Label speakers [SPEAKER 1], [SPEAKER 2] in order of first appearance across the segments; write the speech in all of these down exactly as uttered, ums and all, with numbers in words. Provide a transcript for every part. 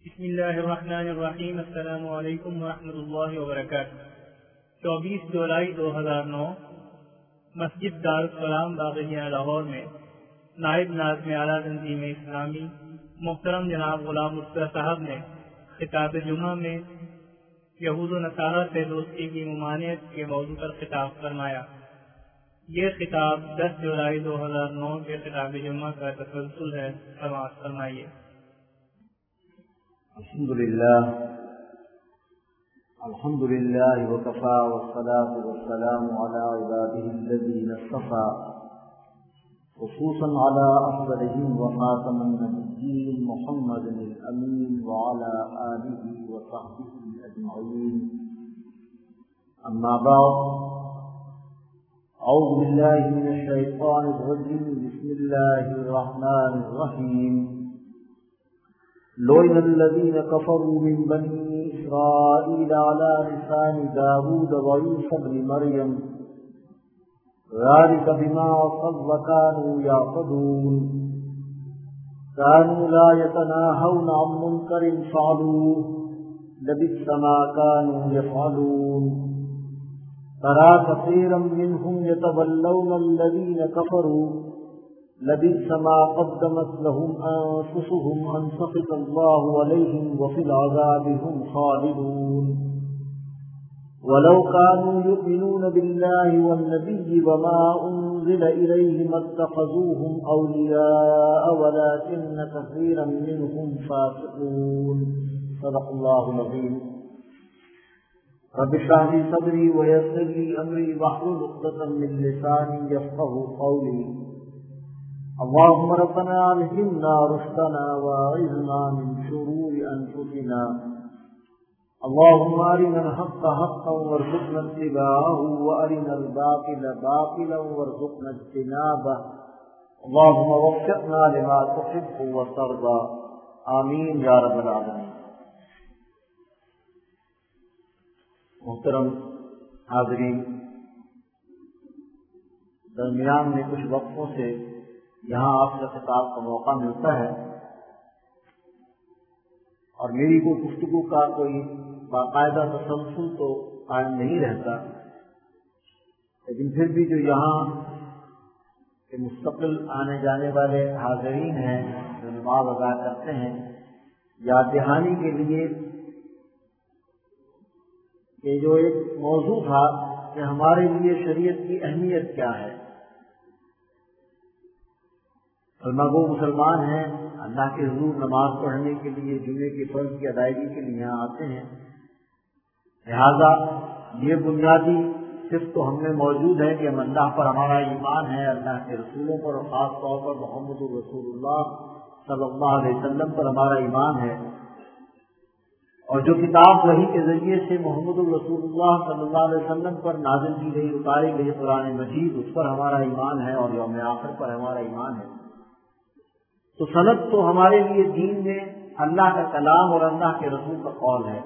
[SPEAKER 1] بسم اللہ الرحمن الرحیم۔ السلام علیکم ورحمۃ اللہ وبرکاتہ۔ چوبیس جولائی دو ہزار نو مسجد دارالسلام باغیہ لاہور میں نائب ناظم اعلیٰ تنظیم اسلامی محترم جناب غلام مرتضیٰ صاحب نے خطاب جمعہ میں یہود و نصارہ سے دوستی کی ممانعت کے موضوع پر خطاب فرمایا۔ یہ خطاب دس جولائی دو ہزار نو کے خطاب جمعہ کا تسلسل ہے، سماعت فرمائیے۔
[SPEAKER 2] الحمد للہ الحمد للہ وکفى والصلاة والسلام على عباده الذين اصطفى خصوصا على أفضلهم وخاتم النبيين محمد الأمين وعلى آله وصحبه أجمعين، أما بعد، أعوذ بالله من الشيطان الرجيم، بسم الله الرحمن الرحيم۔ لعن الذين كفروا من بني إسرائيل على لسان داود وعيسى ابن مريم ذلك بما عصوا وكانوا يعتدون، كانوا لا يتناهون عن منكر فعلوه لبئس ما كانوا يفعلون، ترى كثيرا منهم يتولون الذين كفروا لبئس ما قدمت لهم أنفسهم أن سخط الله عليهم وفي العذاب هم خالدون، ولو كانوا يؤمنون بالله والنبي وما أنزل إليه ما اتخذوهم أولياء ولكن كثيرا منهم فاسقون۔ صدق الله العظيم۔ رب اشرح لي صدري ويسر لي أمري واحلل عقدة من لساني يفقهوا قولي، اللهم ربنا ألهمنا رشدنا وأعذنا من شرور أنفسنا، اللهم أرنا الحق حقا وارزقنا اتباعه وأرنا الباطل باطلا وارزقنا اجتنابه، اللهم وفقنا لما تحب وترضى، آمین یا رب العالمین۔ محترم حاضرین، درمیان میں کچھ وقفوں سے یہاں آپ سے خطاب کا موقع ملتا ہے اور میری کوئی گفتگو کا کوئی باقاعدہ تسلسل تو قائم نہیں رہتا، لیکن پھر بھی جو یہاں کے مستقل آنے جانے والے حاضرین ہیں جو نماز ادا کرتے ہیں، یاد دہانی کے لیے کہ جو ایک موضوع تھا کہ ہمارے لیے شریعت کی اہمیت کیا ہے۔ المگو مسلمان ہیں، اللہ کے حضور نماز پڑھنے کے لیے جمعے کی فرض کی ادائیگی کے لیے یہاں آتے ہیں، لہذا یہ بنیادی صرف تو ہم میں موجود ہے کہ ہم اللہ پر ہمارا ایمان ہے، اللہ کے رسولوں پر اور خاص طور پر محمد رسول اللہ صلی اللہ علیہ وسلم پر ہمارا ایمان ہے، اور جو کتاب وحی کے ذریعے سے محمد رسول اللہ صلی اللہ علیہ وسلم پر نازل کی گئی، اتاری گئی قرآن مجید، اس پر ہمارا ایمان ہے اور یوم آخر پر ہمارا ایمان ہے۔ تو سند تو ہمارے لیے دین میں اللہ کا کلام اور اللہ کے رسول کا قول ہے۔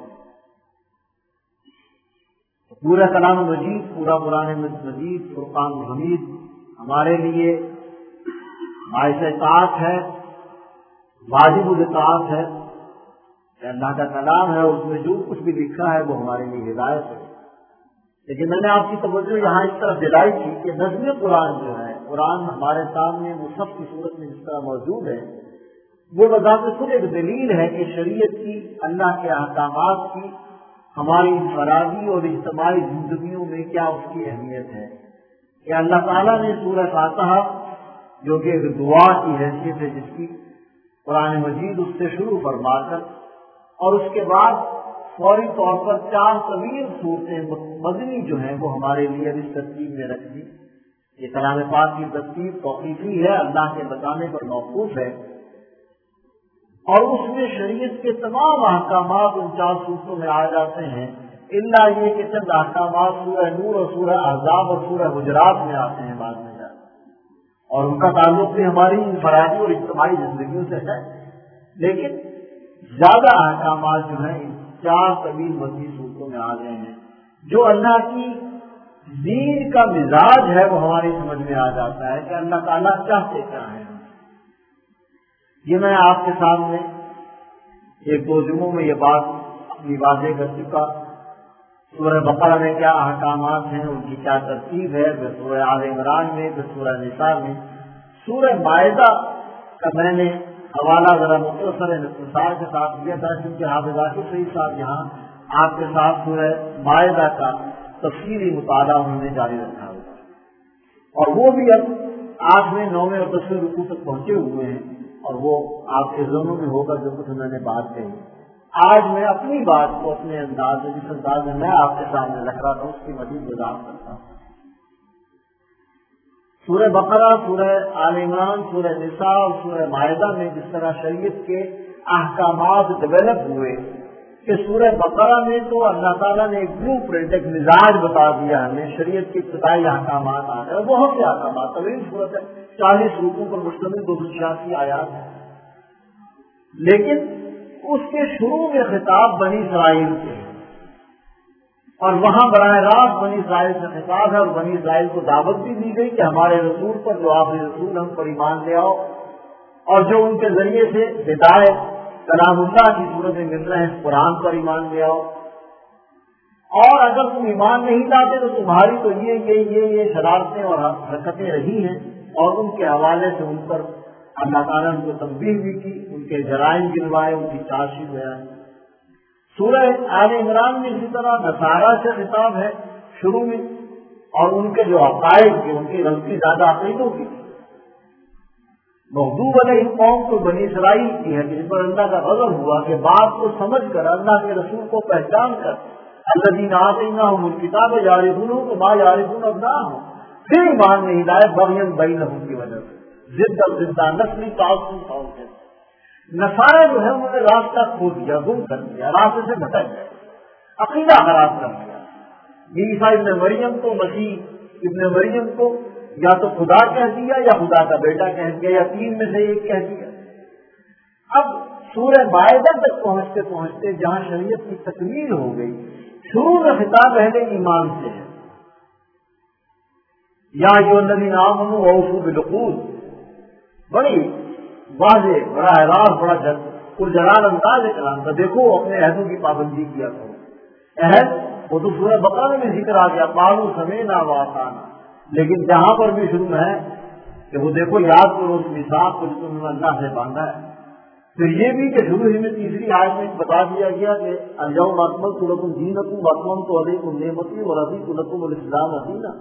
[SPEAKER 2] پورا کلام مجید، پورا قرآن مجید، فرقان حمید ہمارے لیے باعث اطاعت ہے، واجب الاطاعت ہے کہ اللہ کا کلام ہے، اس میں جو کچھ بھی لکھا ہے وہ ہمارے لیے ہدایت ہے۔ لیکن میں نے آپ کی توجہ یہاں اس طرف دلائی تھی کہ نظم قرآن جو ہے، قرآن ہمارے سامنے مصحف کی صورت میں جس طرح موجود ہے، وہ بذات خود ایک دلیل ہے کہ شریعت کی، اللہ کے احکامات کی ہماری انفرادی اور اجتماعی زندگیوں میں کیا اس کی اہمیت ہے۔ کہ اللہ تعالیٰ نے سورہ فاتحہ جو کہ ایک دعا کی حیثیت ہے، جس کی قرآن مجید اس سے شروع فرما کر اور اس کے بعد فوری طور پر چار طویل صورتیں مدنی جو ہیں وہ ہمارے لیے اس ترتیب میں رکھ دی۔ یہ کلام پاک کی ترتیب توقیفی ہے، اللہ کے بتانے پر موقوف ہے، اور اس میں شریعت کے تمام احکامات ان چار صورتوں میں آ جاتے ہیں، الا یہ کہ چند احکامات سورہ نور اور سورہ احزاب اور سورہ حجرات میں آتے ہیں بعد میں جاتے ہیں، اور ان کا تعلق بھی ہماری انفرادی اور اجتماعی زندگیوں سے ہے، لیکن زیادہ احکامات جو ہیں ان چار طویل مدنی صورتوں میں آ گئے ہیں۔ جو اللہ کی دین کا مزاج ہے وہ ہماری سمجھ میں آ جاتا ہے کہ اللہ تعالیٰ چاہتے کیا ہیں۔ یہ میں آپ کے سامنے ایک دو جمعوں میں یہ بات اپنی واضح کر چکا. سورہ بقرہ میں کیا احکامات ہیں، ان کی کیا ترتیب ہے، پھر سورہ آل عمران میں، پھر سورہ نساء میں. سورہ مائدہ کا میں نے حوالہ ذرا مختصر اختصار کے ساتھ دیا تھا، کیونکہ حافظ عاقب سعید صاحب یہاں آپ کے ساتھ سورہ مائدہ کا تفصیلی مطالعہ انہوں نے جاری رکھا ہوگا، اور وہ بھی اب آٹھویں نویں اور دسویں رکوع تک پہنچے ہوئے ہیں، اور وہ آپ کے ذہنوں میں ہوگا جو کچھ میں نے بات کہی. آج میں اپنی بات کو اپنے انداز میں، جس انداز میں میں آپ کے سامنے رکھ رہا تھا، اس کی مزید وضاحت کرتا ہوں. سورہ بقرہ، سورہ آل عمران، سورہ نساء اور سورہ مائدہ میں جس طرح شریعت کے احکامات ڈیولپ ہوئے کہ سورہ بقرہ میں تو اللہ تعالیٰ نے ایک بلو پرنٹ، ایک مزاج بتا دیا ہمیں، شریعت کے ابتدائی احکامات آ گئے، بہت سے احکامات، طویل صورت ہے، چالیس رکوع پر مشتمل دو سو چھیاسی آیات ہیں. لیکن اس کے شروع میں خطاب بنی اسرائیل کے ہے، اور وہاں براہ راست بنی اسرائیل سے خطاب ہے، اور بنی اسرائیل کو دعوت بھی دی گئی کہ ہمارے رسول پر، جو آخری رسول ہم پر ایمان لے آؤ، اور جو ان کے ذریعے سے ہدایت کلام اللہ کی صورت میں مل رہے ہیں، قرآن پر ایمان لے آؤ، اور اگر تم ایمان نہیں لاتے تو تمہاری تو یہ یہ یہ یہ شرارتیں اور حرکتیں رہی ہیں، اور ان کے حوالے سے ان پر اللہ تعالیٰ نے کو تنبیہ بھی کی، ان کے جرائم گنوائے، ان کی چاشی بیان. سورہ آل عمران میں اسی طرح نصارہ سے خطاب ہے شروع میں، اور ان کے جو عقائد کے، ان کی غلطی زیادہ عقیدوں کی. مغضوب علیہ قوم تو بنی اسرائیل کی ہے، جس پر اللہ کا غضب ہوا کہ بات کو سمجھ کر، اللہ کے رسول کو پہچان کر، الذین آتیناہم الکتاب یعرفونہ کما یعرفون ابناءہم، پھر ایمان نہیں لائے بغیا بینہم کی وجہ سے، ضد اور ضدہ، نسلی تعصب تھا ان کے. نصارہ جو ہے انہوں نے راستہ کھو دیا، گم کر دیا، راستے سے بھٹک گئے، عقیدہ خراب کر دیا. عیسیٰ ابن مریم کو، مسیح ابن مریم کو یا تو خدا کہہ دیا، یا خدا کا بیٹا کہہ دیا، یا تین میں سے ایک کہہ دیا. اب سورہ مائدہ تک پہنچتے پہنچتے جہاں شریعت کی تکمیل ہو گئی، شروع میں خطاب اہل ایمان سے ہے، یا جو الذین آمنوا اوفوا بالعقود، بڑی واضح، بڑا راست، بڑا پرجلال انداز کلام تھا. دیکھو اپنے عہدوں کی پابندی کیا کرو. عہد وہ تو سورہ بقرہ میں ذکر آ گیا، قالوا سمعنا واطعنا، لیکن جہاں پر بھی شروع ہے کہ وہ دیکھو یاد کرو اس میثاق کو جو تم نے اللہ سے باندھا ہے. پھر یہ بھی کہ شروع ہی میں تیسری آیت میں بتا دیا گیا کہ الیوم اکملت لکم دینکم واتممت علیکم نعمتی ورضیت لکم الاسلام دینا.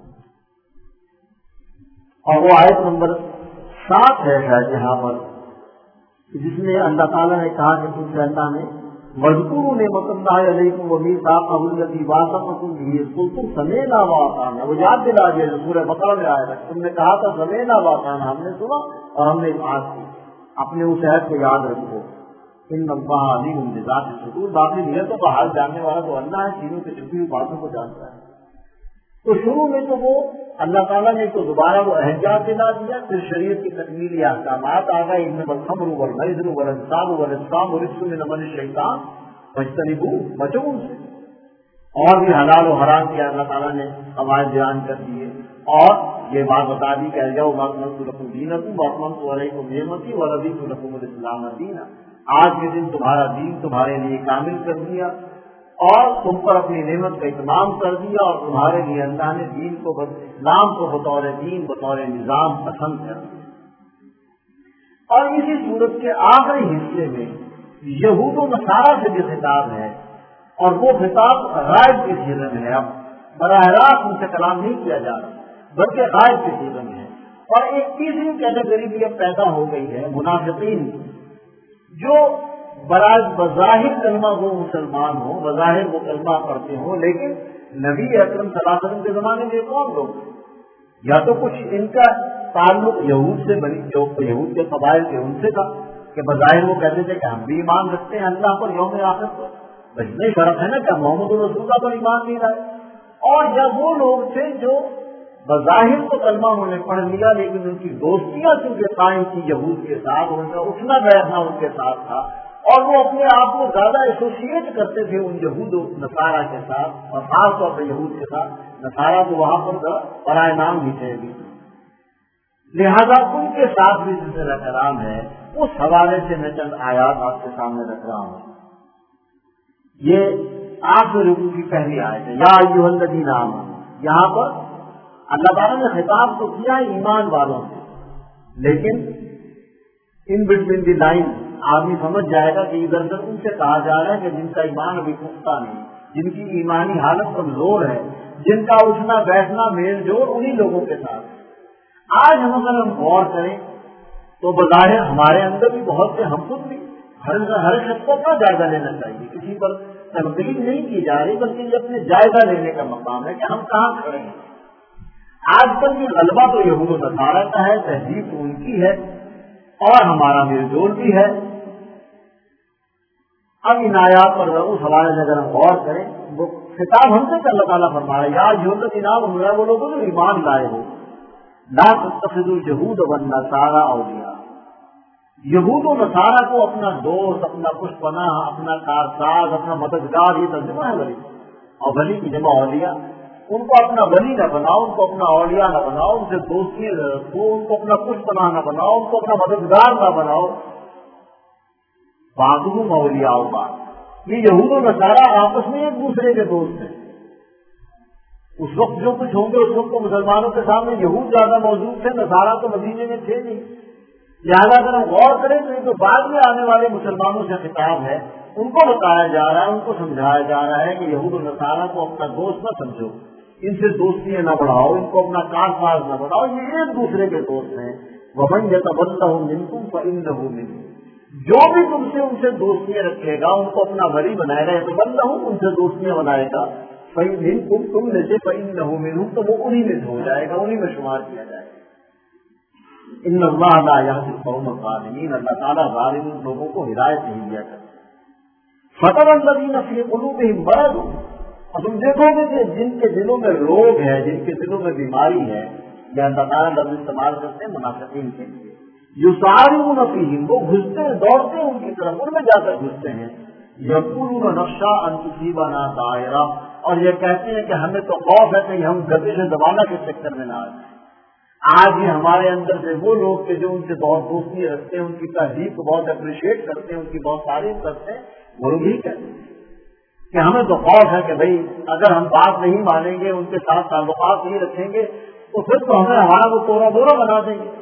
[SPEAKER 2] اور وہ آیت نمبر سات ہے شاید یہاں پر، جس میں اللہ تعالیٰ نے کہا کہ تم سے اللہ نے وَاذْكُرُوا نِعْمَتَ اللَّهِ عَلَيْكُمْ وَمِيثَاقَهُ الَّذِي وَاثَقَكُم بِهِ إِذْ قُلْتُمْ سَمِعْنَا وَأَطَعْنَا. وہ یاد دلا دیا جو سورہ بقرہ میں آیا تھا، تم نے کہا تھا سَمِعْنَا وَأَطَعْنَا، ہم نے سنا اور ہم نے اطاعت کی. اپنے اس عہد کو یاد رکھو. ان اللہ علیم بذات الصدور، باقی نیتوں کا حال جاننے والا تو اللہ ہے، سینوں کی چھپی ہوئی باتوں کو جانتا ہے. تو شروع میں تو وہ اللہ تعالیٰ نے تو دوبارہ وہ احجاج دلا دیا، پھر شریعت کی تکمیلی احکامات آ گئے، ان میں الخمر والمیسر والانصاب والازلام رجس من عمل الشیطان فاجتنبوہ، بچو ان سے. اور بھی حلال و حرام کیا اللہ تعالیٰ نے قواعد بیان کر دیے، اور یہ بات بتا دی کہ الیوم اکملت لکم دینکم واتممت علیکم نعمتی ورضیت لکم الاسلام دینا. آج کے دن تمہارا دین تمہارے لیے کامل کر دیا، اور تم پر اپنی نعمت کا اتمام کر دیا، اور تمہارے لیے اللہ نے دین کو، اسلام کو بطور دین، بطور نظام پسند کر دیا. اور اسی صورت کے آخری حصے میں یہود و نصارہ سے بھی خطاب ہے، اور وہ خطاب غائب کے سیرے میں ہے. اب براہ راست ان سے کلام نہیں کیا جا رہا، بلکہ غائب کے سیرے میں ہے. اور ایک تیسری کیٹیگری بھی اب پیدا ہو گئی ہے، منافقین، جو برائے بظاہر کلمہ وہ مسلمان ہوں، بظاہر وہ کلمہ پڑھتے ہوں، لیکن نبی اکرم صلی اللہ علیہ وسلم کے زمانے میں کون لوگ، یا تو کچھ ان کا تعلق یہود سے بنی، جو یہود کے قبائل کے ان سے تھا کہ بظاہر وہ کہتے تھے کہ ہم بھی ایمان رکھتے ہیں اللہ پر، یوم آخر پر. بس اتنا فرق ہے نا کہ محمد رسول اللہ پر ایمان نہیں لائے. اور جب وہ لوگ تھے جو بظاہر تو کلمہ انہوں نے پڑھ لیا، لیکن ان کی دوستیاں چونکہ قائم تھی یہود کے ساتھ، ان کا اٹھنا بیٹھنا ان کے ساتھ تھا، اور وہ اپنے آپ کو زیادہ ایسوسیٹ کرتے تھے ان یہود و نصارہ کے ساتھ، اور خاص طور پر یہود کے ساتھ. نصارہ تو وہاں پر برائے نام بھی تھے بھی، لہذا ان کے ساتھ بھی سلسلہ کرام ہے. اس حوالے سے میں چند آیات آپ کے سامنے رکھ رہا ہوں. یہ آخری رکوع کی پہلی آیت ہے، یا ایھا الذین آمنوا. یہاں پر اللہ تعالیٰ نے خطاب تو کیا ایمان والوں سے، لیکن ان بٹوین دی لائن آدمی سمجھ جائے گا کہ ادھر سے ان سے کہا جا رہا ہے کہ جن کا ایمان ابھی پختہ نہیں، جن کی ایمانی حالت کمزور ہے، جن کا اٹھنا بیٹھنا میل جوڑ انہی لوگوں کے ساتھ. آج ہم اگر ہم غور کریں تو بظاہر ہمارے اندر بھی بہت سے، ہم خود بھی ہر ہر شخص کو اپنا جائزہ لینا چاہیے. کسی پر تنقید نہیں کی جا رہی، بلکہ یہ اپنے جائزہ لینے کا مقام ہے کہ ہم کہاں کھڑے ہیں. آج کل یہ غلبہ تو یہود و نصارہ کا ہے، تہذیب تو ان کی ہے اور ہمارا میل جول بھی ہے. اب ان آیات پر اس حوالے سے اگر ہم غور کریں، وہ خطاب ہم سے اللہ تعالیٰ فرما رہا ہے، یا ایھا الذین آمنوا، وہ لوگ جو ایمان لائے ہو، لا تتخذوا اليہود والنصارى اولیاء. یہود و نصارہ کو اپنا دوست، اپنا کش پناہ، اپنا کارساز، اپنا مددگار، یہ ترجمہ ہے ولی، اور ولی کی جمع اولیاء. ان کو اپنا ولی نہ بناؤ، ان کو اپنا اولیاء نہ بناؤ، ان سے دوستی نہ رکھو، ان کو اپنا کش پناہ نہ بناؤ، ان کو اپنا مددگار نہ بناؤ. بعضهم اولیاء بعض. یہ یہود و نصارہ آپس میں ایک دوسرے کے دوست ہیں. اس وقت جو کچھ ہوں گے اس وقت تو مسلمانوں کے سامنے یہود زیادہ موجود تھے، نصارہ تو مدینے میں تھے نہیں. لہٰذا اگر ہم غور کریں تو یہ جو بعد میں آنے والے مسلمانوں سے خطاب ہے، ان کو بتایا جا رہا ہے، ان کو سمجھایا جا رہا ہے کہ یہود و نصارہ کو اپنا دوست نہ سمجھو، ان سے دوستیاں نہ بڑھاؤ، ان کو اپنا کارساز نہ بڑھاؤ، یہ ایک دوسرے کے دوست ہیں. وَمَن يَتَوَلَّهُم مِّنكُمْ فَإِنَّهُ مِنْهُمْ. جو بھی تم سے ان سے دوستیاں رکھے گا، ان کو اپنا ولی بنائے گا، يَتَوَلَّهُم، ان سے دوستیاں بنائے گا، فَإِنَّهُم، تم میں سے فَإِنَّهُ مِنْهُمْ، تو وہ انہی میں سے ہو جائے گا، انہی میں شمار کیا جائے گا. ان اللہ لا یہدی القوم الظالمین. اللہ تعالیٰ ظالم لوگوں کو ہدایت نہیں دیا کرتا. فَتَرَى الَّذِينَ فِي قُلُوبِهِم مَرَضٌ. اور تم دیکھو گے کہ جن کے دلوں میں روگ ہے، جن کے دلوں میں بیماری ہے، یا اللہ تعالیٰ لفظ استعمال کرتے ہیں منافقین کے لیے، یسارعون فیہم، وہ گھستے ہیں، دوڑتے ہیں ان کی طرف، ان میں جا کر گھستے ہیں. یقولون نخشی ان تصیبنا دائرہ، اور یہ کہتے ہیں کہ ہمیں تو خوف ہے کہ ہم گردش زمانہ کے چکر میں نہ آ جائیں. آج بھی ہمارے اندر سے وہ لوگ کہ جو ان سے بہت دوستی رکھتے ہیں، ان کی تہذیب کو بہت اپریشیٹ کرتے ہیں، ان کی بہت تعریف کرتے ہیں، وہ لوگ ہی کہتے ہیں کہ ہمیں تو خوف ہے کہ بھئی اگر ہم بات نہیں مانیں گے، ان کے ساتھ تعلقات نہیں رکھیں گے، تو پھر تو ہمیں ہمارا وہ توڑا بورا بنا دیں گے.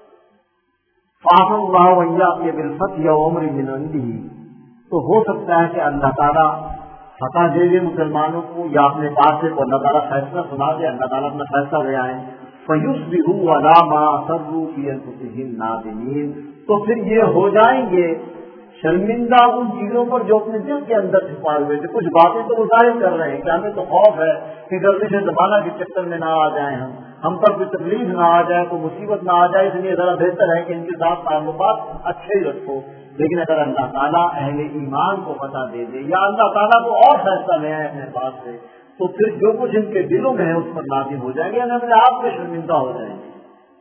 [SPEAKER 2] فَعَفَى اللَّهُ وَإِيَّاكَ بِالْفَتْحِ وَعُمْرٍ مِّنْ عِندِهِ. تو ہو سکتا ہے کہ اللہ تعالیٰ فتح دے دے مسلمانوں کو، یا اپنے پاس سے اللہ تعالیٰ فیصلہ سنا دے، اللہ تعالیٰ اپنا فیصلہ لے آئے. فَيُصْبِحُوا عَلَىٰ مَا أَصَرُّوا فِي أَنفُسِهِمْ نَادِمِينَ. تو پھر یہ ہو جائیں گے شرمندہ ان چیزوں پر جو اپنے دل کے اندر چھپائے ہوئے تھے. کچھ باتیں تو وہ ظاہر کر رہے ہیں کہ ہمیں تو خوف ہے کہ گردش زمانہ کے چکر میں نہ آ جائیں، ہم ہم پر کوئی تکلیف نہ آ جائے، کوئی مصیبت نہ آ جائے، اس لیے ذرا بہتر ہے کہ ان کے ساتھ تعلقات اچھے ہی رکھو. لیکن اگر اللہ تعالیٰ اہل ایمان کو پتہ دے دے، یا اللہ تعالیٰ کو اور فیصلہ لے آئے اپنے پاس سے، تو پھر جو کچھ ان کے دلوں میں ہے اس پر نازل ہو جائیں گے، یعنی اپنے آپ کے شرمندہ ہو جائیں گے.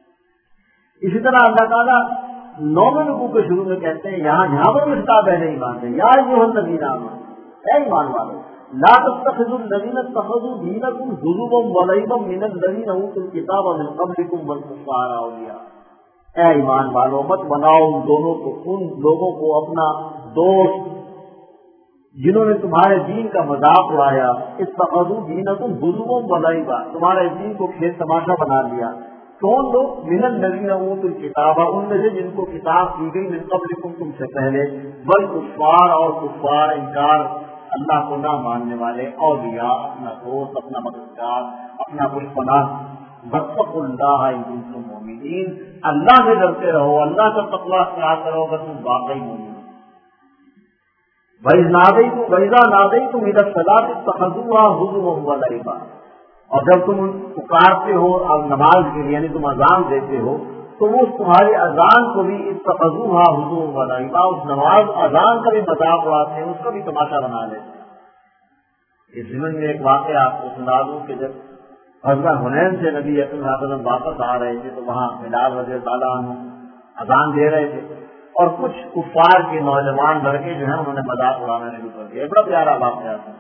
[SPEAKER 2] اسی طرح اللہ تعالیٰ نویں رکوع کے شروع میں کہتے ہیں، یہاں یہاں پر بھی خطاب اہل ایمان ہے، یا ایھا الذین آمنوا، اے ایمان والو، لا تتخذوا الذین اتخذوا دینکم حزوا ولعبا من الذین اوتوا الکتاب من قبلکم والکفار اولیاء. اے ایمان والو، مت بناؤ ان دونوں کو، ان لوگوں کو اپنا دوست جنہوں نے تمہارے دین کا مذاق اڑایا. اتخذوا دینکم حزوا ولعبا، تمہارے دین کو کھیل تماشا بنا لیا. کون لوگ؟ من الذین اوتوا الکتاب، ان میں سے جن کو کتاب دی گئی، من قبلکم، تم سے پہلے، والکفار، اور کفار، انکار اللہ کو نہ ماننے والے، اولیاء، اپنا دوست، اپنا مددگار، اپنا کچھ پناہ. واتقوا اللہ ان کنتم مؤمنین، اللہ سے ڈرتے رہو، اللہ کا تقوی اختیار کرو اگر تم واقعی مومن ہو. وَإِذْ نَادَيْتُمْ وَإِذَا نَادَيْتُمْ إِلَى الصَّلَاةِ اتَّخَذُوهَا هُزُوًا وَلَعِبًا. اور جب تم پکارتے ہو اور نماز کے لیے، یعنی تم اذان دیتے ہو، تو وہ تمہاری اذان کو بھی اتخذوها حضور ولعبا، اس نماز اذان کا بھی مذاق اڑاتے ہیں، اس کا بھی تماشا بنا لیتے ہیں. اس ضمن میں ایک واقعہ آپ کو سنا دوں کہ جب غزوہ حنین سے نبی اکرم صلی اللہ علیہ وسلم واپس آ رہے تھے، تو وہاں بلال رضی اللہ عنہ عنہ اذان دے رہے تھے، اور کچھ کفار کے نوجوان لڑکے جو ہیں انہوں نے مذاق اڑانا شروع کر دیا. بڑا پیارا واقعہ ہے.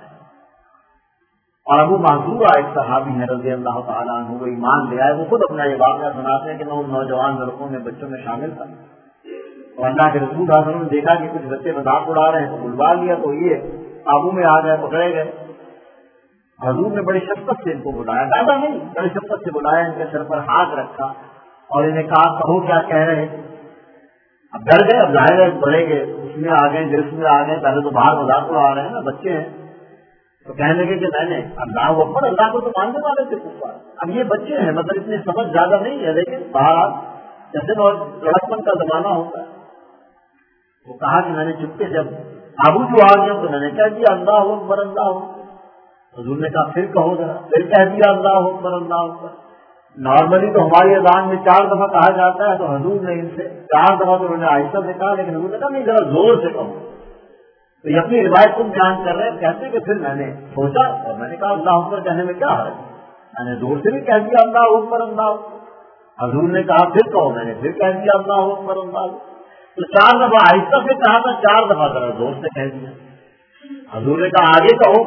[SPEAKER 2] اور ابو محذورہ ایک صحابی ہیں رضی اللہ تعالیٰ عنہ، وہ ایمان لے آئے. وہ خود اپنا یہ واقعہ سناتے ہیں کہ میں ان نوجوان لڑکوں میں، بچوں میں شامل تھا، تو اللہ کے رسول صلی اللہ علیہ وسلم نے دیکھا کہ کچھ بچے مذاق اڑا رہے ہیں تو بلوا لیا تو یہ قابو میں آ گئے، پکڑے گئے۔ حضور نے بڑی شفقت سے ان کو بلایا، زیادہ نہیں بڑی شفقت سے بلایا، ان کے سر پر ہاتھ رکھا اور انہیں کہا کہو کیا کہہ رہے ہیں۔ اب ڈر گئے، اب ظاہر ہے بڑھے گئے، اس میں آ گئے، جلس میں آ گئے، پہلے تو باہر مذاق اڑا رہے ہیں نا، بچے ہیں تو کہنے لگے کہ میں نے اللہ اکبر، اللہ کو تو ماننے والے تھے کفار۔ اب یہ بچے ہیں، مطلب اتنے سمجھ زیادہ نہیں ہے، لیکن باہر جیسے لڑکپن کا زمانہ ہوتا ہے۔ وہ کہا کہ میں نے چپکے جب ابو جو آ گیا تو میں نے کہہ دیا اللہ اکبر اللہ اکبر۔ حضور نے کہا پھر کہو ذرا، پھر کہہ دیا اللہ اکبر اللہ اکبر۔ نارملی تو ہماری اذان میں چار دفعہ کہا جاتا ہے، تو حضور نے ان سے چار دفعہ تو انہوں نے آہستہ سے کہا، لیکن حضور نے کہا نہیں ذرا زور سے کہو۔ تو یہ اپنی روایت کو بیان کر رہے ہیں، کہتے کہ پھر میں نے سوچا اور میں نے کہا اللہ اکبر کہنے میں کیا ہے، میں نے زور سے بھی کہہ دیا اللہ اکبر اللہ اکبر۔ حضور نے کہا پھر کہو، میں نے پھر کہہ دیا اللہ اکبر اللہ اکبر۔ تو چار دفعہ آہستہ سے کہا تھا، چار دفعہ ذرا زور سے کہہ دیا۔ حضور نے کہا آگے کہو،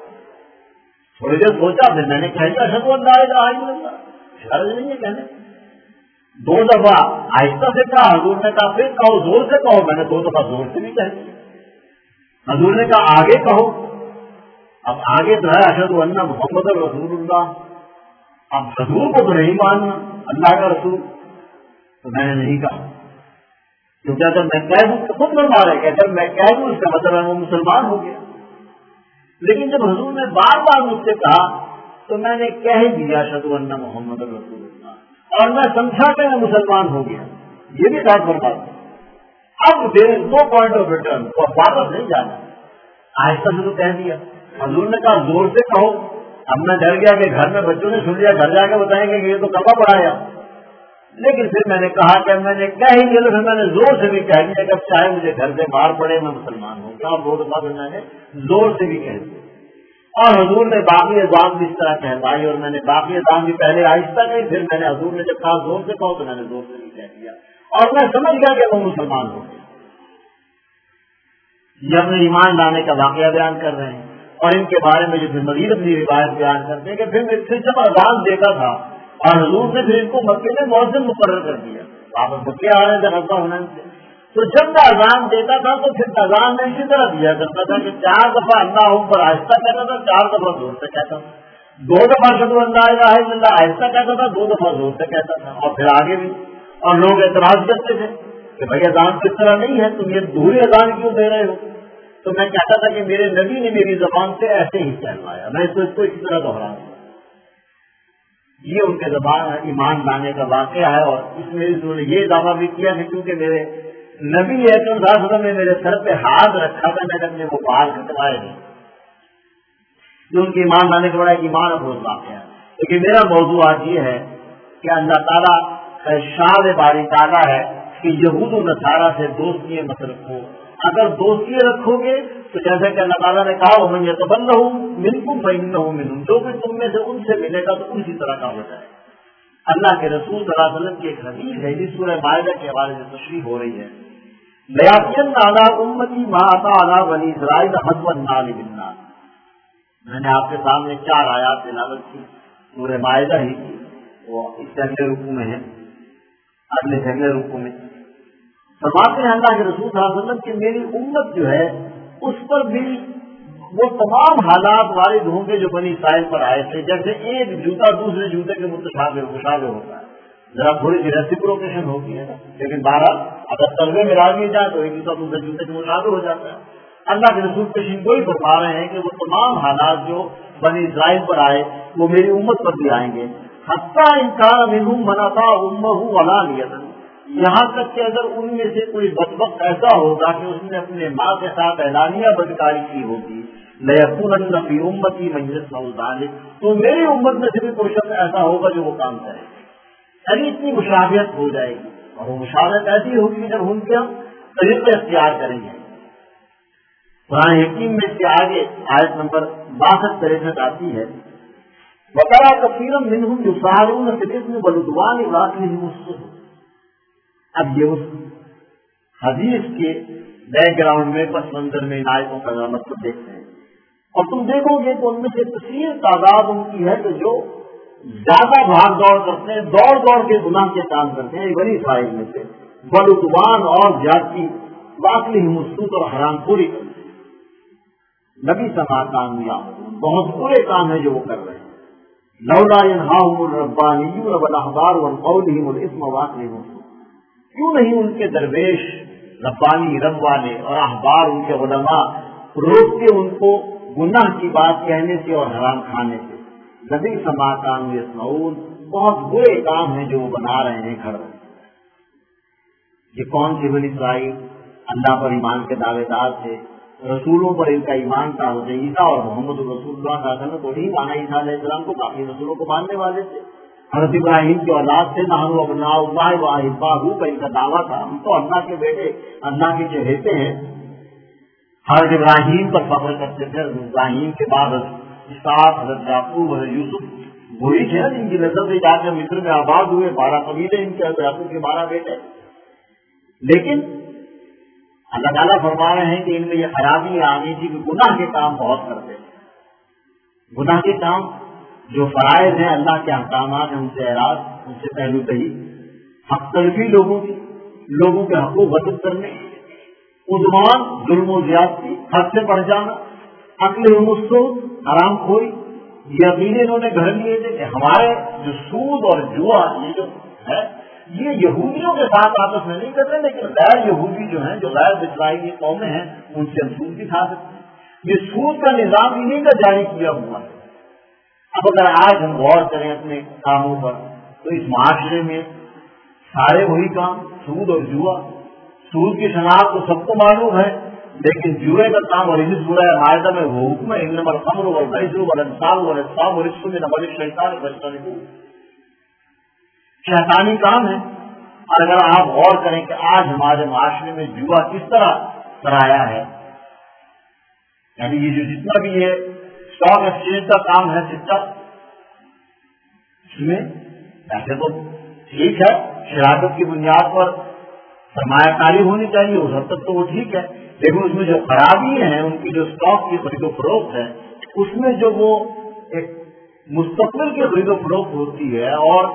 [SPEAKER 2] تھوڑی دیر سوچا، پھر میں نے کہہ دیا اشہد ان لا الہ الا اللہ، شرط نہیں ہے کہنے۔ دو دفعہ آہستہ سے کہا، حضور نے کہا پھر کہو زور سے کہو، میں نے دو دفعہ زور سے بھی کہہ دیا۔ حضور نے کہا آگے کہو، اب آگے تو ہے اشہد ان محمد رسول اللہ، اب حضور کو تو نہیں ماننا اللہ کا رسول، تو میں نے نہیں کہا، کیونکہ اگر میں کہہ دوں تو خود میں مارے گا، اگر میں کہہ دوں اس کا مطلب ہے وہ مسلمان ہو گیا۔ لیکن جب حضور نے بار بار مجھ سے کہا تو میں نے کہہ دیا اشہد ان محمد رسول اللہ، اور میں سمجھا کہ میں مسلمان ہو گیا، یہ بھی بات برباد۔ اب there is no point of return, تو اب واپس نہیں جانا، آہستہ سے تو کہہ دیا۔ حضور نے کہا زور سے کہو، اب میں ڈر گیا کہ گھر میں بچوں نے سن لیا، گھر جا کے بتائیں گے کہ یہ تو کلمہ پڑھایا، لیکن پھر میں نے کہا کہ میں نے کہہ ہی دیا، تو پھر میں نے زور سے بھی کہہ دیا کہ اب چاہے مجھے گھر سے باہر پڑے میں مسلمان ہوں گا، اور دو دفعہ پھر میں نے زور سے بھی کہہ دیا۔ اور حضور نے باقی اذان بھی اس طرح کہلوائی، اور میں نے باقی اذان بھی پہلے آہستہ کہی، پھر میں نے حضور نے جب کہا زور سے کہو تو میں نے زور سے بھی کہہ دیا، اور میں سمجھ گیا کہ وہ مسلمان ہو گئے۔ یہ اپنے ایمان لانے کا واقعہ بیان کر رہے ہیں، اور ان کے بارے میں جو پھر مزید اپنی روایت بیان کرتے ہیں کہ پھر پھر جب اذان دیتا تھا اور حضور نے پھر ان کو مکے میں مؤذن مقرر کر دیا، واپس مکے آ رہے تھے غزوہ حنین سے، تو جب میں اذان دیتا تھا تو پھر اذان میں اسی طرح دیا کرتا تھا کہ چار دفعہ اللہ اکبر آہستہ کہتا تھا، چار دفعہ زور سے کہتا تھا، دو دفعہ اشہد ان لا الہ الا اللہ آہستہ کہتا تھا، دو دفعہ زور سے کہتا تھا، اور پھر آگے بھی۔ اور لوگ اعتراض کرتے تھے کہ بھائی اذان تو اس طرح نہیں ہے، تم یہ دوہری اذان کیوں دے رہے ہو؟ تو میں کہتا تھا کہ میرے نبی نے میری زبان سے ایسے ہی کہلوایا، میں تو اس کو اسی طرح دوہراؤں گا۔ یہ ان کے زبان ایمان لانے کا واقعہ ہے، اور اس میں انہوں نے یہ دعویٰ بھی کیا کہ کیونکہ میرے نبی اکرم صلی اللہ علیہ وسلم نے میرے سر پہ ہاتھ رکھا تھا، میں نے اپنے وہ بال کٹوائے نہیں، جو ان کے ایمان لانے کا بڑا ایک ایمان افروز واقعہ ہے۔ لیکن میرا موضوع آج یہ ہے کہ اللہ تعالیٰ ارشاد باری تعالیٰ ہے کہ یہود و نصارہ سے دوستی مت رکھو، اگر دوستی رکھو گے تو جیسا کہ اللہ تعالیٰ نے کہا وَمَن يَتَوَلَّهُم مِنكُم فَإِنَّهُ مِنْهُمْ، جو کوئی تم میں سے ان سے ملے گا تو اسی طرح کا ہو جائے۔ اللہ کے رسول صلی اللہ علیہ وسلم کی ایک حدیث ہے جس سورہ مائدہ کے حوالے سے تشریح ہو رہی ہے، لَيَأْتِيَنَّ عَلَىٰ أُمَّتِي مَا أَتَىٰ عَلَىٰ بَنِي إِسْرَائِيلَ حَظْوَ النَّارِ بِالنَّارِ۔ میں نے آپ کے سامنے چار آیات تلاوت کی، سورہ مائدہ ہی کی، وہ اس سے اگلے رکوع میں ہے، اگلے سے اگلے رکوع میں فرماتے ہیں اللہ کے رسول صلی اللہ علیہ وسلم کہ میری امت جو ہے اس پر بھی وہ تمام حالات وارد ہوں گے جو بنی اسرائیل پر آئے تھے، جیسے ایک جوتا دوسرے جوتے کے متشابہ مشابہ ہوتا ہے، ذرا تھوڑی سی ریسیپروکیشن ہوتی ہے نا، لیکن بہرحال اگر ترجمے میں لا دیا جائے تو ایک جوتا دوسرے جوتے کے مشابہ ہو جاتا ہے۔ اللہ کے رسول پیشین گوئی فرما رہے ہیں کہ وہ تمام حالات جو بنی اسرائیل پر آئے وہ میری امت پر بھی آئیں گے، حتیٰ انکان منہم من اطاع امہ علانیۃ، یہاں تک کہ اگر ان میں سے کوئی بدبخت ایسا ہوگا کہ اس نے اپنے ماں کے ساتھ اعلانیہ بدکاری کی ہوگی، لَيَكُونَنَّ فِي أُمَّتِي مَن يَصْنَعُ ذَلِكَ، تو میری امت میں سے بھی کوئی شخص ایسا ہوگا جو وہ کام کرے گا، یعنی اتنی مشابہت ہو جائے گی، اور وہ مشابہت ایسی ہوگی کہ جب ان کے ہم طریقے اختیار کریں گے۔ قرآن حکیم میں سے آگے آیت نمبر باسٹھ تریسٹھ آتی ہے، وَتَرَىٰ كَثِيرًا مِّنْهُمْ يُسَارِعُونَ فِي الْإِثْمِ وَالْعُدْوَانِ وَأَكْلِهِمُ السُّحْتَ۔ اب یہ اس حدیث کے بیک گراؤنڈ میں پس منظر میں ان آیتوں کا مطلب دیکھتے ہیں، اور تم دیکھو گے تو ان میں سے کثیر تعداد ان کی ہے کہ جو زیادہ بھاگ دوڑ کرتے ہیں، دوڑ دوڑ کے گناہ کے کام کرتے ہیں، بڑی اسرائیل میں سے बलुतवान और जाति वाकली मुस्तूत और हराम पूरी करते हैं। नबी समाकान या बहुत बुरे काम है जो वो कर रहे हैं। लौला यनहाहुमुर रब्बानिय्यून वल अहबार वल कौलिहिमुल इस्म वाकलिहुम, क्यों नहीं उनके दरवेश रब्बानी रब वाले और अहबार उनके उलमा रोकते उनको गुनाह की बात कहने से और हराम खाने से। नबी समाकान यसमऊन, बहुत बुरे काम हैं जो वो बना रहे हैं घर में। ये कौन सी बनी इसराइल अल्लाह पर ईमान के दावेदार थे, रसूलों पर इनका ईमान था। होते ईसा और मोहम्मद रसूलुल्लाह को नहीं माना, ईसा अलैहिस्सलाम को, बाकी रसूलों को मानने वाले थे। हज़रत इब्राहिम की औलाद से नहनु अबनाउल्लाह व अहिब्बाहु का इनका दावा था, हम तो अल्लाह के बेटे, अल्लाह के चहेते हैं। हज़रत इब्राहिम पर फख्र करते थे। हज़रत इब्राहिम के बाद इसहाक, हज़रत याकूब, हज़रत यूसुफ वही थे ना जिनकी नस्ल से जाकर मिस्र में आबाद हुए। बारह कबीले इनके, हज़रत याकूब के बारह बेटे। लेकिन अल्लाह ताला फरमा रहे हैं कि इनमें ये खराबी आनी थी कि गुनाह के काम बहुत करते हैं। गुनाह के काम जो फराइज हैं, अल्लाह के अहकामात हैं, उनसे एराज, उनसे पहलू तही, हक तलफी लोगों की, लोगों के हकूक गसब करने, उद्मान, जुल्म ज्यादती, हद से बढ़ जाना, अक्ल मुस्सो, हराम खोरी, यकीन इन्होंने घर लिए थे कि हमारे जो सूद और जुआ ये जो है ये यहूदियों के साथ आपस में नहीं करते, लेकिन गैर यहूदी जो हैं, जो गैर इस्राएली कौमें हैं, उनसे हम सूद भी खा सकते हैं। ये सूद का निजाम इन्हीं का जारी किया हुआ है। अब अगर आज हम गौर करें अपने कामों पर, तो इस माशरे में सारे वही काम, सूद और जुआ। सूद की शनाख्त तो सबको मालूम है, लेकिन जुए का काम और इस सूरह मायदा में वो हुक्म है, इन्नमल खम्र वल मैसिर वल अंसाब वल अज़लाम रिज्कुम मिन अमलिश शैतान फज्तनिबूह, शैतानी काम है। और अगर आप गौर करें कि आज हमारे माशरे में जुआ किस तरह कराया है, यानी ये जो जितना भी ये स्टॉक एक्सचेंज का काम है सिस्टम, इसमें ऐसे तो ठीक है, शराकत की बुनियाद पर सरमायाकारी होनी चाहिए, उस हद तक तो वो ठीक है। लेकिन उसमें जो खराबी है, उनकी जो स्टॉक की खरीदो फरोख्त है, उसमें जो वो एक मुस्तकबिल की खरीदो फरोख्त होती है और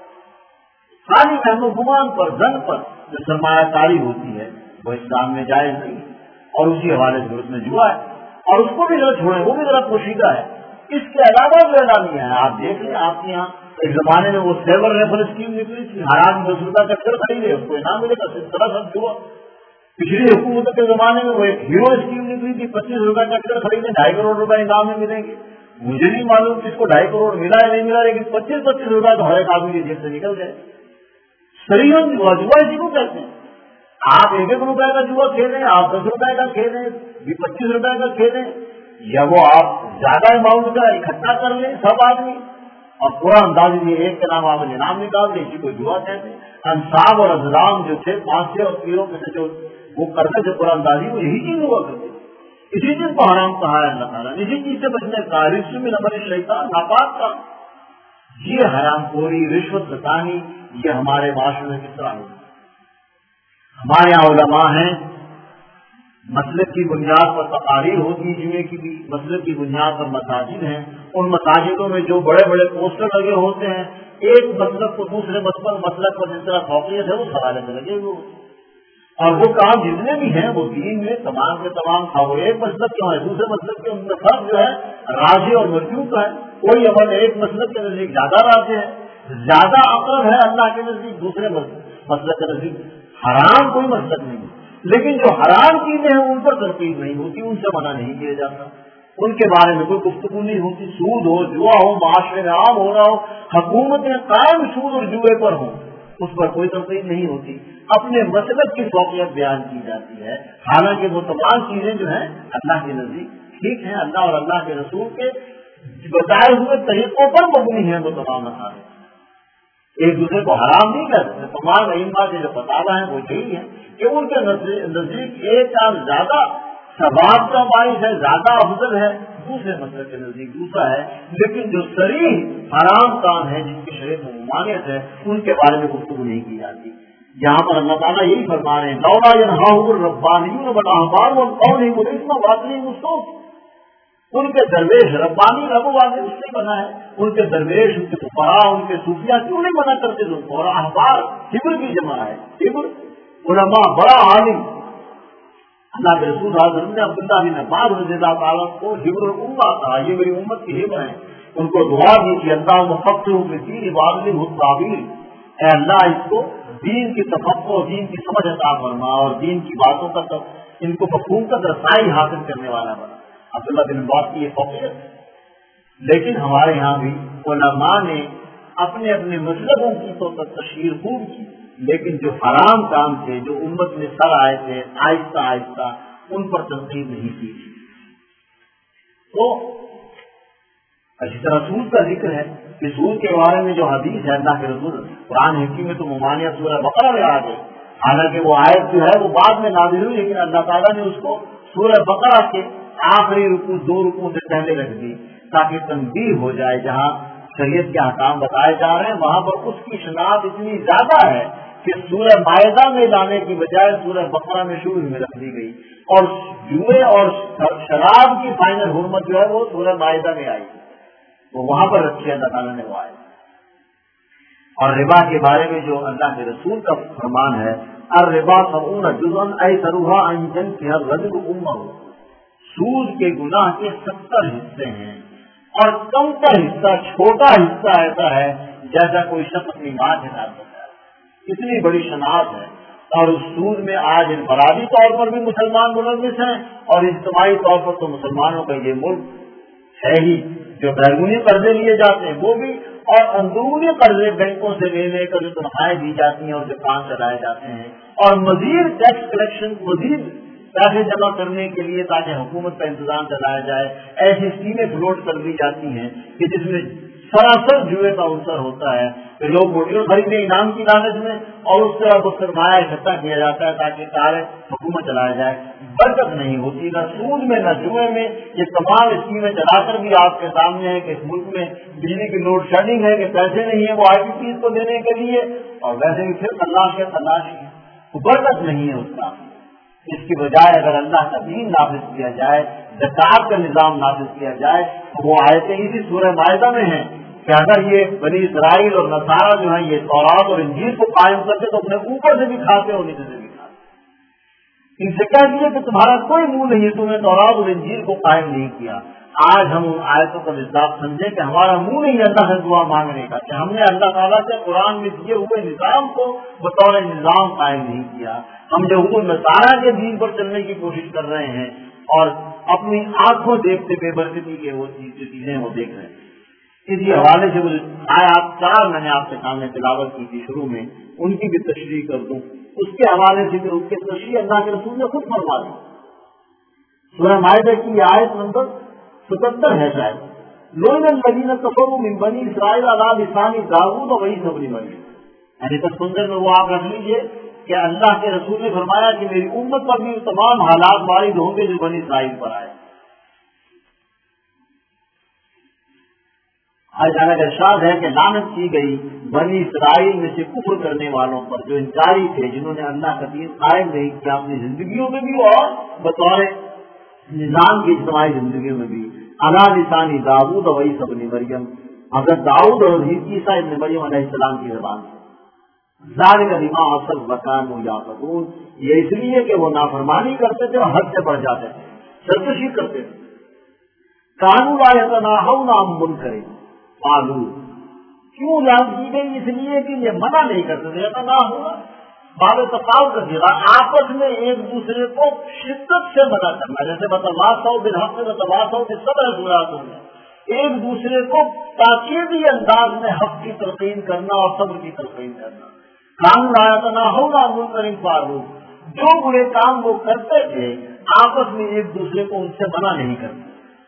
[SPEAKER 2] खाली महमो गुमान पर, जन पर जो सरमायाकारी होती है, वो इस्लाम में जायज नहीं। और उसी हवाले से उसमें जुआ है, और उसको भी जरा छोड़े, वो भी जरा पोशीदा है। इसके अलावा जो एलानिया है, आप देख लें, आपके यहाँ एक जमाने में वो सेवर रेफर स्कीम निकली थी, हराम दस रुपया चक्कर खरीदे उसको इनाम मिलेगा, इस तरह सब जुआ। पिछली हुकूमत के जमाने में वो एक हीरो स्कीम निकली थी, पच्चीस रुपया चक्कर खरीदे ढाई करोड़ रुपए इनाम में मिलेंगे। मुझे नहीं मालूम किसको ढाई करोड़ मिला है नहीं मिला, लेकिन पच्चीस पच्चीस रुपया तो हर एक आदमी की जेब से निकल जाए। शरीयत जुआ जुआ इसी को कहते हैं। आप एक एक रुपए का जुआ खेलें, आप दस रुपए का खेलें, पच्चीस रुपए का खेलें, या वो आप ज्यादा अमाउंट का इकट्ठा कर लें सब आदमी, और पूरा अंदाज ये एक के नाम आप इनाम निकाल दें, इसी को जुआ कहते हैं। अंसाब और अजलाम जो थे पांच और तीरों में से जो वो करते थे पूरा अंदाजी, वो यही चीज हुआ करते, इसी चीज को हराम कहा है अल्लाह ताला, इसी चीज से बचने का, रिश्व में नंबर शैतान नापाक का, ये हराम खोरी, रिश्वत बतानी, ये हमारे माशरे में किस तरह होगा। हमारे यहाँ उलमा हैं, मसलक की बुनियाद पर तकारीर होती है, जुमे की भी मसलक की बुनियाद पर मसाजिद हैं। उन मसाजिदों में जो बड़े बड़े पोस्टर लगे होते हैं, एक मसलक को दूसरे मसलक मसलक पर जिस तरह फौकियत है, उस हवाले से लगे हुए, और वो काम जितने भी हैं वो दीन में तमाम के तमाम था। वो एक मसलक क्यों है, दूसरे मसलक के उनका फर्क जो है राजी और मरजू का है। कोई अमल एक मसलक के नजदीक ज्यादा राजी है, ज्यादा अकरब है अल्लाह के नजदीक, दूसरे मसलक के नजदीक हराम कोई मसलक नहीं है। लेकिन जो हराम चीजें हैं उन पर तरकीब नहीं होती, उनसे मना नहीं किया जाता, उनके बारे में कोई गुफ्तगू नहीं होती। सूद हो, जुआ हो, माशरे में आम हो रहा हो, हुकूमतें कायम सूद और जुए पर हो, उस पर कोई तरकीब नहीं होती। अपने मसलक की फौकियत बयान की जाती है, हालांकि वो तमाम चीजें जो है अल्लाह के नजदीक ठीक है, अल्लाह और अल्लाह के रसूल के बताए हुए तरीकों पर मबनी है। वो तमाम मसाले एक दूसरे को हराम नहीं करते। तमाम इल्मा के जो फतावा है वो यही है कि उनके नजदीक एक काम ज्यादा सवाब का बाइस है, ज्यादा अफजल है, दूसरे मसले के नजदीक दूसरा है। लेकिन जो सरीह हराम काम है, जिसकी शरीयत में ममानियत है, उनके बारे में गुफ्तगू नहीं की जाती। यहाँ पर अल्लाह ताला यही फरमा रहे हैं, लौला यनहाहुमुर रब्बानियून वल अहबार वल कौलिहिमुल इस्म वाकलिहुमुस सूद। उनके दरवेश रब्बानी रब वाले उसने बना है, उनके दरवेश, उनके फुकहा, उनके सूफिया क्यों नहीं मना करते लोग। और अहबार हिब्र की जमा है, हिब्र علماء بڑا عالم اللہ کے رسول حضرت نے عبداللہ بن عباس رضی اللہ تعالیٰ کو حبر الامہ کہا، یہ میری امت کی حبر ہیں، ان کو دعا دی کہ اللہ مفقہ فی الدین وعلمہ التاویل، اے اللہ اس کو دین کی تفقہ، دین کی سمجھ عطا فرما اور دین کی باتوں کا ان کو مفہوم تک رسائی حاصل کرنے والا بنا۔ عبداللہ بن عباس کی یہ فوقیت ہے۔ لیکن ہمارے یہاں بھی علماء نے اپنے اپنے مذہبوں کی تو تشہیر خوب کی، لیکن جو حرام کام تھے، جو امت میں سر آئے تھے آہستہ آہستہ، ان پر تنقید نہیں کی تھی۔ تو اسی طرح سود کا ذکر ہے کہ سود کے بارے میں جو حدیث ہے اللہ کے رسول قرآن حکیم میں تو ممانعہ سورہ بقرہ میں آ گئی، حالانکہ وہ آیت جو ہے وہ بعد میں نازل ہوئی، لیکن اللہ تعالیٰ نے اس کو سورہ بقرہ کے آخری رکوع دو رکوع سے پہلے رکھ دی تاکہ تنبیہ ہو جائے، جہاں شریعت کے احکام بتائے جا رہے ہیں وہاں پر اس کی شناخت اتنی زیادہ ہے کہ سورہ مائدہ میں لانے کی بجائے سورہ بقرہ میں شروع میں رکھ دی گئی، اور جوئے اور شراب کی فائنل حرمت جو ہے وہ سورہ مائدہ میں آئی، وہ وہاں پر رکھی اللہ تعالیٰ نے وہ آئی۔ اور ربا کے بارے میں جو اللہ کے رسول کا فرمان ہے، الربا سبعون جزءا ایسرھا ان ينكح الرجل امه، سود کے گناہ کے ستر حصے ہیں اور کم تر حصہ، چھوٹا حصہ ایسا ہے جیسا کوئی شخص اپنی ماں کے ساتھ ہوتا ہے، اتنی بڑی شناخت ہے۔ اور اس سود میں آج انفرادی طور پر بھی مسلمان ملوث ہیں اور اجتماعی طور پر تو مسلمانوں کا یہ ملک ہے ہی، جو بیرونی قرضے لیے جاتے ہیں وہ بھی، اور اندرونی قرضے بینکوں سے لے لے کر جو تنخواہیں دی جاتی ہیں اور جو کام چلائے جاتے ہیں، اور مزید ٹیکس کلیکشن، مزید پیسے جمع کرنے کے لیے تاکہ حکومت کا انتظام چلایا جائے، ایسی اسکیمیں فلوٹ کر دی جاتی ہیں کہ جس میں سراسر جوئے کا عنصر ہوتا ہے کہ لوگ ووٹوں خریدیں انعام کی لالچ میں، اور اس طرح کو سرمایہ اکٹھا کیا جاتا ہے تاکہ سارے حکومت چلایا جائے۔ برکت نہیں ہوتی نہ سود میں نہ جوئے میں۔ یہ تمام اسکیمیں چلا کر بھی آپ کے سامنے ہے کہ اس ملک میں بجلی کی لوڈ شیڈنگ ہے کہ پیسے نہیں ہے وہ آئی پی پیز کو دینے کے لیے، اور ویسے بھی پھر تلاش ہے تلاش ہے، برکت نہیں ہے اس کا۔ اس کی بجائے اگر اللہ کا دین نافذ کیا جائے، زکات کا نظام نافذ کیا جائے، تو وہ آیتیں اسی سورہ مائدہ میں ہیں کہ اگر یہ بنی اسرائیل اور نصارہ جو ہیں یہ تورات اور انجیل کو قائم کرتے تو اپنے اوپر سے بھی کھاتے اور نیچے سے بھی کھاتے۔ ان سے کہہ دیے کہ تمہارا کوئی منہ نہیں ہے، تم نے تورات اور انجیل کو قائم نہیں کیا۔ آج ہم ان آیتوں کا مزاج سمجھیں کہ ہمارا منہ نہیں ہے اللہ سے دعا مانگنے کا، کہ ہم نے اللہ تعالیٰ سے قرآن میں دیے ہوئے نظام کو بطور نظام قائم نہیں کیا، ہم یہود و نصارہ کے دین پر چلنے کی کوشش کر رہے ہیں اور اپنی آنکھوں دیکھتے بے برکتی کے وہ چیزیں وہ دیکھ رہے ہیں۔ اسی حوالے سے وہ آیات چار میں نے آپ کے سامنے تلاوت کی تھی شروع میں، ان کی بھی تشریح کر دوں۔ اس کے حوالے سے اس کے تشریح اللہ کے رسول نے خود فرما دی۔ سورہ مائدہ کی آیت نمبر ستہتر ہے شاید، لوگ الذین کفروا من بنی اسرائیل علی لسان داؤد وعیسی ابن مریم، یعنی تصویر میں وہ آپ رکھ لیجیے کہ اللہ کے رسول نے فرمایا کہ میری امت پر بھی تمام حالات وارد ہوں گے جو بنی اسرائیل پر آئے۔ اللہ کا ارشاد ہے کہ لعنت کی گئی بنی اسرائیل میں سے کفر کرنے والوں پر جو انکاری تھے، جنہوں نے اللہ کا دین قائم نہیں کیا اپنی زندگیوں میں بھی اور بطور نظام کی اجتماعی زندگیوں میں بھی، علی لسان داؤد و عیسی ابن مریم، حضرت داؤد اور عیسیٰ ابن مریم علیہ السلام کی زبان سے۔ ذالک بما عصوا وکانوا یعتدون، یہ اس لیے کہ وہ نافرمانی کرتے تھے اور حد سے بڑھ جاتے تھے، سرکشی کرتے تھے۔ کانوا لا یتناہون عن منکر قالوا، کیوں لعنت کی گئی؟ اس لیے کہ یہ منع نہیں کرتے تھے، یتناہون باب تفاؤ کر دیا، آپس میں ایک دوسرے کو شدت سے منع کرنا، جیسے بتواصوا بالحق وتواصوا بالصبر، سورۃ میں ایک دوسرے کو تاکیدی انداز میں حق کی تلقین کرنا اور صبر کی تلقین کرنا۔ کام لا یتناہون عن منکر قالوا، جو برے کام وہ کرتے تھے آپس میں ایک دوسرے کو ان سے منع نہیں کرتے۔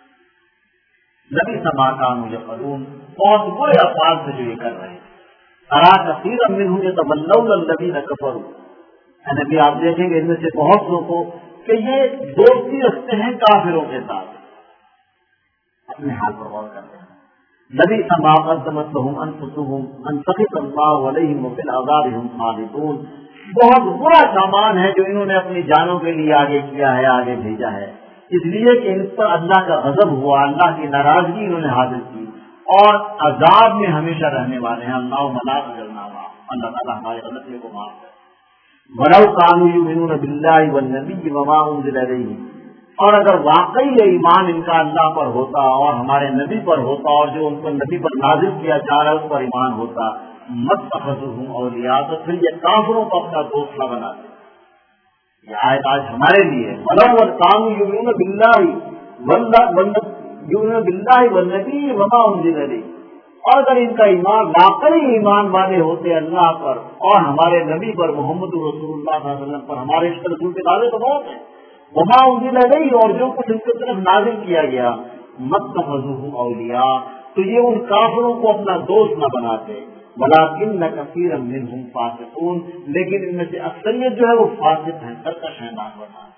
[SPEAKER 2] لبئس ما کانوا یفعلون، بہت برے افعال سے جو یہ کر رہے ہیں۔ ترى كثيرا منهم يتولون الذين كفروا، نبی آپ دیکھیں گے ان میں سے بہت لوگوں کو کہ یہ دوستی رکھتے ہیں کافروں کے ساتھ، اپنے حال پر غور کرتے ہیں۔ لبئس ما قدمت لهم انفسهم ان سخط الله عليهم وفي العذاب هم خالدون، بہت برا سامان ہے جو انہوں نے اپنی جانوں کے لیے آگے کیا ہے، آگے بھیجا ہے، اس لیے کہ ان پر اللہ کا غضب ہوا، اللہ کی ناراضگی انہوں نے حاصل کی اور عذاب میں ہمیشہ رہنے والے ہیں۔ اللہ ملا کرنا، اللہ تعالیٰ ہمارے غلطیوں کو معاف کرے۔ وَلَوْ كَانُوا يُؤْمِنُونَ بِاللَّهِ وَالنَّبِيِّ وَمَا أُنزِلَ إِلَيْهِ، اور اگر واقعی یہ ایمان ان کا اللہ پر ہوتا اور ہمارے نبی پر ہوتا اور جو ان پر نبی پر نازل کیا جا رہا ہے اس پر ایمان ہوتا، مَتَّخَذُوهُمْ أَوْلِيَاءَ، تو پھر یہ کافروں کو اپنا دوست نہ بناتے۔ یہ آیت آج ہمارے لیے وَلَوْ كَانُوا يُؤْمِنُونَ بِاللَّهِ یؤمنون باللہ والنبی وما انزل الیہ، اور اگر ان کا ایمان واقعی ایمان والے ہوتے اللہ پر اور ہمارے نبی پر محمد رسول اللہ صلی اللہ علیہ وسلم پر، ہمارے اس رسول کے دعوے تو بہت ہیں، وما انزل الیہ، اور جو کچھ ان کی طرف نازل کیا گیا، متخذوهم اولیاء، تو یہ ان کافروں کو اپنا دوست نہ بناتے، ولکن کثیرا منهم فاسقون، لیکن ان میں سے اکثریت جو ہے وہ فاسق ہیں، سرکش ہیں، نافرمان۔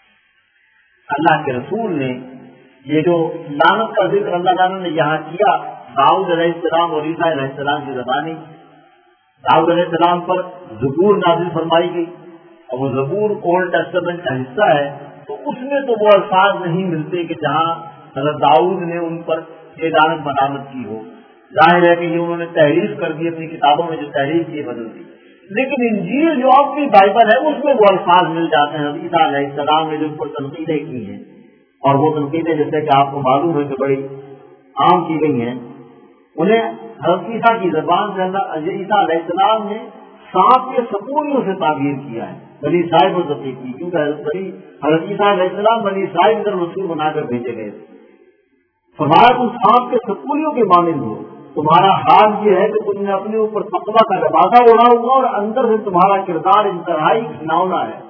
[SPEAKER 2] اللہ کے رسول نے یہ جو لعنت کا ذکر اللہ تعالیٰ نے یہاں کیا، داؤد علیہ السلام اور عیسیٰ علیہ السلام کی زبانی، داؤد علیہ السلام پر زبور نازل فرمائی گئی، اور وہ زبور اولڈ ٹیسٹمنٹ کا حصہ ہے، تو اس میں تو وہ الفاظ نہیں ملتے کہ جہاں حضرت داؤد نے ان پر یہ لعنت ملامت کی ہو۔ ظاہر ہے کہ یہ انہوں نے تحریف کر دی، اپنی کتابوں میں جو تحریف کی بدل دی، لیکن انجیل جو اپنی بائبل ہے اس میں وہ الفاظ مل جاتے ہیں عیسیٰ علیہ السلام نے جو ان پر تنقیدیں کی ہیں، اور وہ تنقیدیں جیسے کہ آپ کو معلوم ہے کہ بڑی عام کی گئی ہیں، انہیں حضرت عیسیٰ کی زبان سے عیسیٰ علیہ السلام نے سانپ کے سپوریوں سے تعبیر کیا ہے، بنی اسرائیل کو تصدیق کی، کیونکہ بنی حضرت عیسیٰ علیہ السلام بنی اسرائیل کی طرف رسول بنا کر بھیجے گئے تھے۔ فرمایا تم سانپ کے سپوریوں کے مانند ہو، تمہارا حال یہ ہے کہ تم نے اپنے اوپر تقویٰ کا لباسہ اوڑھا ہوا اور اندر سے تمہارا کردار انتہائی گھناؤنا ہے۔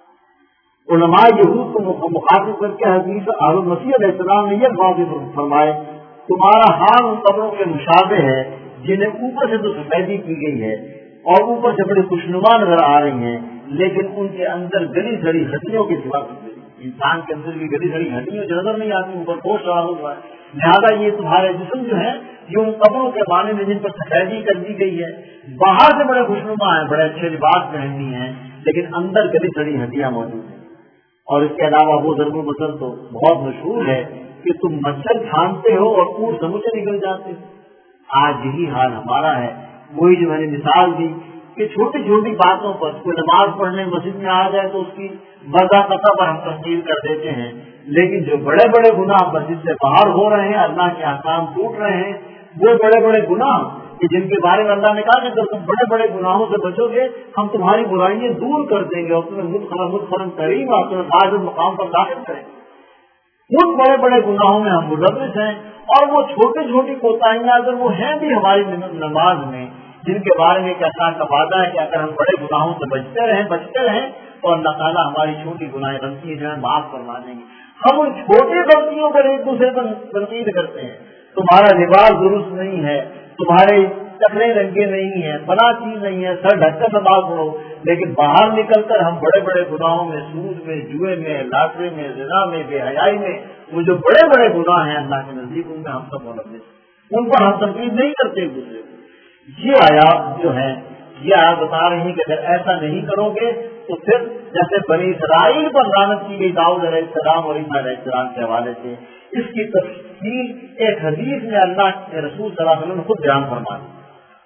[SPEAKER 2] علماء یہود کو مخاطب کر کے حدیث حضرت مسیح علیہ السلام نے یہ واضح فرمائے، تمہارا حال ان قبروں کے مشابہ ہے جنہیں اوپر سے تو سفیدی کی گئی ہے اور اوپر سے بڑی خوشنما نظر آ رہی ہیں، لیکن ان کے اندر گلی سڑی ہڈیوں کے سوا انسان کے اندر بھی گلی سڑی ہڈیوں جو نظر نہیں آتی، اوپر پوش رہا ہوا ہے، لہٰذا یہ تمہارے جسم جو ہے یہ ان قبروں کے معنی میں جن پر سفیدی کر دی گئی ہے، باہر سے بڑے خوشنما ہیں، بڑے اچھے لباس پہننی ہیں، لیکن اندر گلی سڑی ہڈیاں موجود ہیں۔ اور اس کے علاوہ وہ ضرب المثل تو بہت مشہور ہے کہ تم مچھر چھانتے ہو اور اونٹ سمجھے نکل جاتے ہو۔ آج یہی حال ہمارا ہے، وہی جو میں نے مثال دی کہ چھوٹی چھوٹی باتوں پر کوئی نماز پڑھنے مسجد میں آ جائے تو اس کی بذاقتہ پر ہم تنقید کر دیتے ہیں، لیکن جو بڑے بڑے گناہ مسجد سے باہر ہو رہے ہیں، اللہ کے احکام ٹوٹ رہے ہیں، وہ بڑے بڑے گناہ کہ جن کے بارے میں اللہ نے کہا کہ اگر تم بڑے بڑے گناہوں سے بچو گے ہم تمہاری برائیاں دور کر دیں گے اور تمہیں مدخرم مدخرم کریم اور تمہیں فاضل مقام پر داخل کریں گے۔ ان بڑے بڑے گناہوں میں ہم ملوث ہیں، اور وہ چھوٹی چھوٹی کوتاہیاں اگر وہ ہیں بھی ہماری نماز میں، جن کے بارے میں کہ اللہ کا وعدہ ہے کہ اگر ہم بڑے گناہوں سے بچتے رہیں بچتے رہیں تو اللہ تعالیٰ ہماری چھوٹی گناہیں غلطیاں جو ہیں معاف فرما دیں گے۔ ہم ان چھوٹی غلطیوں پر ایک دوسرے پر تنقید کرتے ہیں، تمہارا لباس درست نہیں ہے، تمہارے چکرے رنگے نہیں ہیں، فلاں چیز نہیں ہے، سر ڈھک کر نماز پڑھو، لیکن باہر نکل کر ہم بڑے بڑے گناہوں میں، سود میں، جوئے میں، لاٹری میں، زنا میں، بے حیائی میں، وہ جو بڑے بڑے گناہ ہیں اللہ کے نزدیک ان میں ہم سب ملوث، ان پر ہم تنقید نہیں کرتے ایک دوسرے کو۔ یہ آیات جو ہے یہ آیات بتا رہی ہیں کہ اگر ایسا نہیں کرو گے تو پھر جیسے بنی اسرائیل پر لعنت کی گئی داؤد علیہ السلام اور عیسیٰ علیہ السلام کے حوالے سے، اس کی تفصیل ایک حدیث میں اللہ کے رسول صلی اللہ علیہ وسلم نے خود بیان فرما دی۔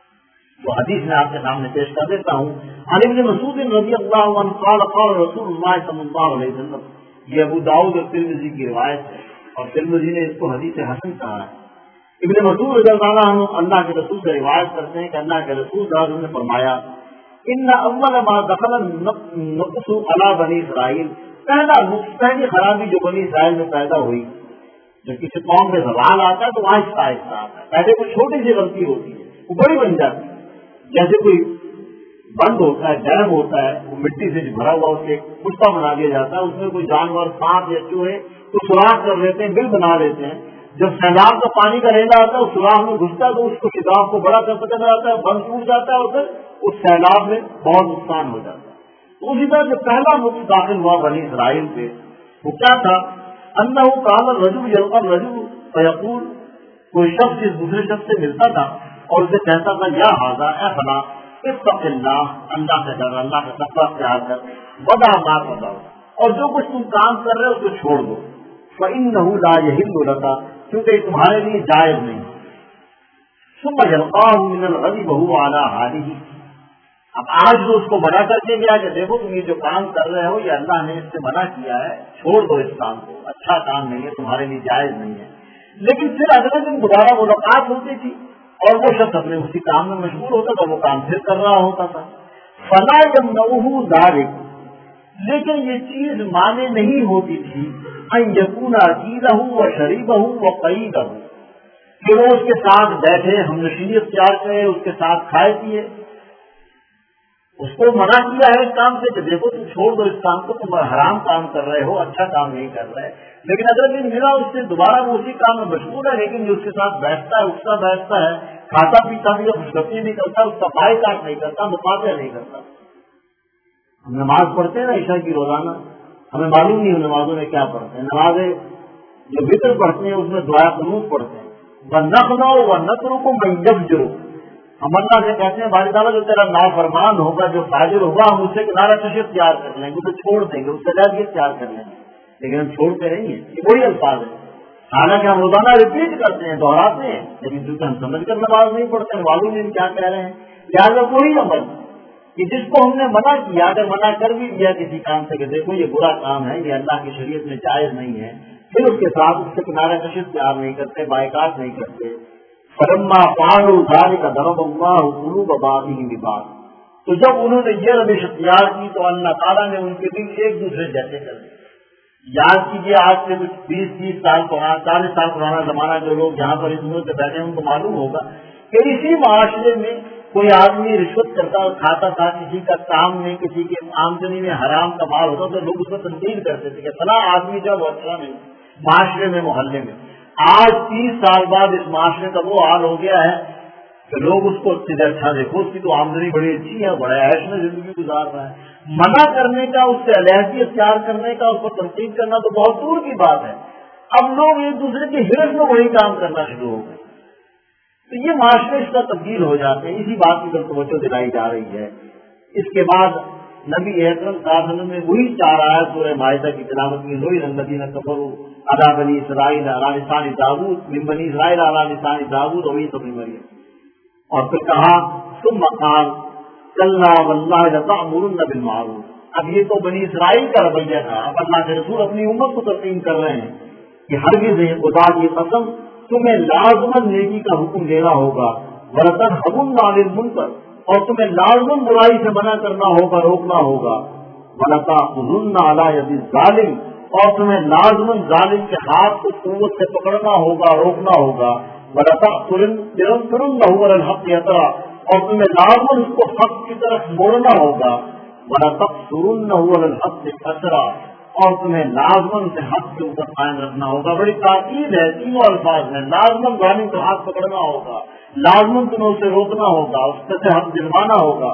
[SPEAKER 2] وہ حدیث میں آپ کے سامنے پیش کر دیتا ہوں۔ عن ابن مسعود رضی اللہ عنہ قال قال رسول اللہ صلی اللہ علیہ وسلم، یہ ابو داؤد اور ترمذی کی روایت ہے اور ترمذی نے اس کو حدیث حسن کہا ہے۔ ابن مسعود رضی اللہ عنہ اللہ کے رسول سے روایت کرتے ہیں کہ اللہ کے رسول صلی اللہ علیہ وسلم نے فرمایا، ان اول ما دخل النقص علی بنی اسرائیل، پہلا نقص، پہلی خرابی جو بنی اسرائیل میں پیدا ہوئی، جب کسی قوم میں زوال آتا ہے تو آہستہ آہستہ آتا ہے، پہلے کوئی چھوٹی سی غلطی ہوتی ہے وہ بڑی بن جاتی ہے، جیسے کوئی بند ہوتا ہے، ڈیم ہوتا ہے، وہ مٹی سے بھرا ہوا اسے کشتہ بنا دیا جاتا ہے، اس میں کوئی جانور سانپ یا چوہے تو سوراخ کر لیتے ہیں، بل بنا لیتے ہیں، جب سیلاب کا پانی کا ریلا آتا ہے اس سوراخ میں گھستا ہے تو اس کو کتاب کو بڑا کر پکڑ آتا ہے، بند ٹوٹ جاتا ہے اور پھر اس سیلاب میں بہت نقصان ہو جاتا ہے۔ اسی طرح جو پہلا نقص داخل ہوا بنی اسرائیل پہ وہ کیا تھا، انہ قال الرجل یلقى الرجل فیقول، کوئی شخص اس دوسرے شخص سے ملتا تھا اور اسے کہتا تھا یا ھذا، اے فلاں، اتق اللہ، اللہ سے ڈر، اللہ کا تقویٰ اختیار کر، ودا ما تدع، اور جو کچھ تم کام کر رہے ہو اس کو چھوڑ دو، فإنہ لا یحل لک، کیونکہ یہ تمہارے لیے جائز نہیں۔ ثم یلقاه من الغد وهو على حاله، اب آج جو اس کو منع کر کے گیا کہ دیکھو تم یہ جو کام کر رہے ہو یہ اللہ نے اس سے منع کیا ہے، چھوڑ دو اس کام کو، اچھا کام نہیں ہے، تمہارے لیے جائز نہیں ہے. لیکن پھر اگلے دن دوبارہ ملاقات ہوتی تھی اور وہ شخص اپنے اسی کام میں مشغول ہوتا تھا، وہ کام پھر کر رہا ہوتا تھا. فلا یمنعہ ذلک، لیکن یہ چیز مانے نہیں ہوتی تھی ان یکون عقیلہ و شریبہ و قعیدہ، کہ وہ اس کے ساتھ بیٹھے، ہم نشینی اختیار کرے، اس کے ساتھ کھائے پیے. اس کو منع کیا ہے اس کام سے کہ دیکھو تم چھوڑ دو اس کام کو، تم حرام کام کر رہے ہو، اچھا کام نہیں کر رہے. لیکن اگر دن ملا اس سے دوبارہ وہ اسی کام میں مشغول ہے، لیکن جو اس کے ساتھ بیٹھتا ہے، اٹھتا بیٹھتا ہے، کھاتا پیتا بھی ہے، خوشگپی نہیں کرتا، اس کا پائے کاٹ نہیں کرتا، مقابلہ نہیں کرتا. ہم نماز پڑھتے ہیں نا عشاء کی روزانہ، ہمیں معلوم نہیں ہو نمازوں میں کیا پڑھتے ہیں. نمازیں جو وطر پڑھتے ہیں اس میں دعا قنوت پڑھتے ہیں، وَنَقْنَعُ وَنَتْرُكُ مَن يَفْجُرُ. ہم اللہ سے کہتے ہیں باری تعالیٰ جو تیرا نافرمان ہوگا، جو فاجر ہوگا، ہم اس سے کنارہ کشی اختیار کر لیں گے، اسے چھوڑ دیں گے، اس سے لہذی اختیار کر لیں گے. لیکن ہم چھوڑتے نہیں ہیں، یہ وہی الفاظ ہیں. حالانکہ ہم روزانہ ریپیٹ کرتے ہیں، دہراتے ہیں، لیکن چونکہ ہم سمجھ کر نماز نہیں پڑھتے ہیں، معلوم نہیں کیا کہہ رہے ہیں. لہٰذا وہی عمل کہ جس کو ہم نے منع کیا، اگر منع کر بھی دیا کسی کام سے کہ دیکھو یہ برا کام ہے، یہ اللہ کی شریعت میں جائز نہیں ہے، پھر اس کے ساتھ اس سے کنارہ کشی اختیار نہیں کرتے، بائیکاٹ نہیں کرتے. فلما فعلوا ذلك ضرب الله قلوب بعضهم ببعض، تو جب انہوں نے یہ روش اختیار کی تو اللہ تعالیٰ نے ان کے دل ایک دوسرے جیسے کر دیے. یاد کیجیے آج سے کچھ بیس تیس سال پرانا، چالیس سال پرانا زمانہ، جو لوگ جہاں پر اس ملک سے بیٹھے ہیں ان کو معلوم ہوگا کہ اسی معاشرے میں کوئی آدمی رشوت کرتا کھاتا تھا، کسی کا کام میں، کسی کے آمدنی میں حرام کا مال ہوتا تو لوگ اس کو تنقید کرتے تھے کہ فلاں آدمی جب اچھا نہیں معاشرے میں، محلے میں. آج تیس سال بعد اس معاشرے کا وہ حال ہو گیا ہے کہ لوگ اس کو اچھا دیکھو، اس کی تو آمدنی بڑی اچھی ہے، بڑے عیش میں زندگی گزار رہا ہے. منع کرنے کا، اس سے علیحدگی اختیار کرنے کا، اس کو تنقید کرنا تو بہت دور کی بات ہے. اب لوگ ایک دوسرے کی حرف میں وہی کام کرنا شروع ہو گئے. تو یہ معاشرے اس کا تبدیل ہو جاتے ہیں. اسی بات کی طرف توجہ دلائی جا رہی ہے. اس کے بعد نبی اکرم صلی اللہ علیہ وسلم نے وہی چار آیات سورہ مائدہ کی تلاوت کی، لوئی الذین کفروا علی بنی اسرائیل علی لسان داؤد من بنی اسرائیل علی لسان داؤد وعیسی ابن مریم. اور پھر کہا ثم قال کلا واللہ لتأمرن بالمعروف. اب یہ تو بنی اسرائیل کا رویہ تھا، اب اللہ کے رسول اپنی امت کو تسلیم کر رہے ہیں کہ ہرگز خدا کی قسم تمہیں لازماً نیکی کا حکم دینا ہوگا، وَلَتَنْهَوْنَ عَنِ الْمُنكَرِ، اور تمہیں لازماً برائی سے منع کرنا ہوگا، روکنا ہوگا، وَلَتَأْخُذُنَّ عَلَى يَدِ الظَّالِمِ، اور تمہیں لازماً ظالم کے ہاتھ کو قوت سے پکڑنا ہوگا، روکنا ہوگا، وَلَتَأْخُذُنَّ عَلَى الْحَقِّ يَتَرَى، اور تمہیں لازماً اس کو حق کی طرف موڑنا ہوگا، وَلَتَقْصُرُنَّهُ عَلَى الْحَقِّ قَصْرًا، اور تمہیں لازماً سے حق کے اوپر قائم رکھنا ہوگا. بڑی تاکید ہے تینوں الفاظ میں، لازماً ظالم کو ہاتھ پکڑنا ہوگا، لازماً تمہیں اسے روکنا ہوگا، اس سے حق دلوانا ہوگا.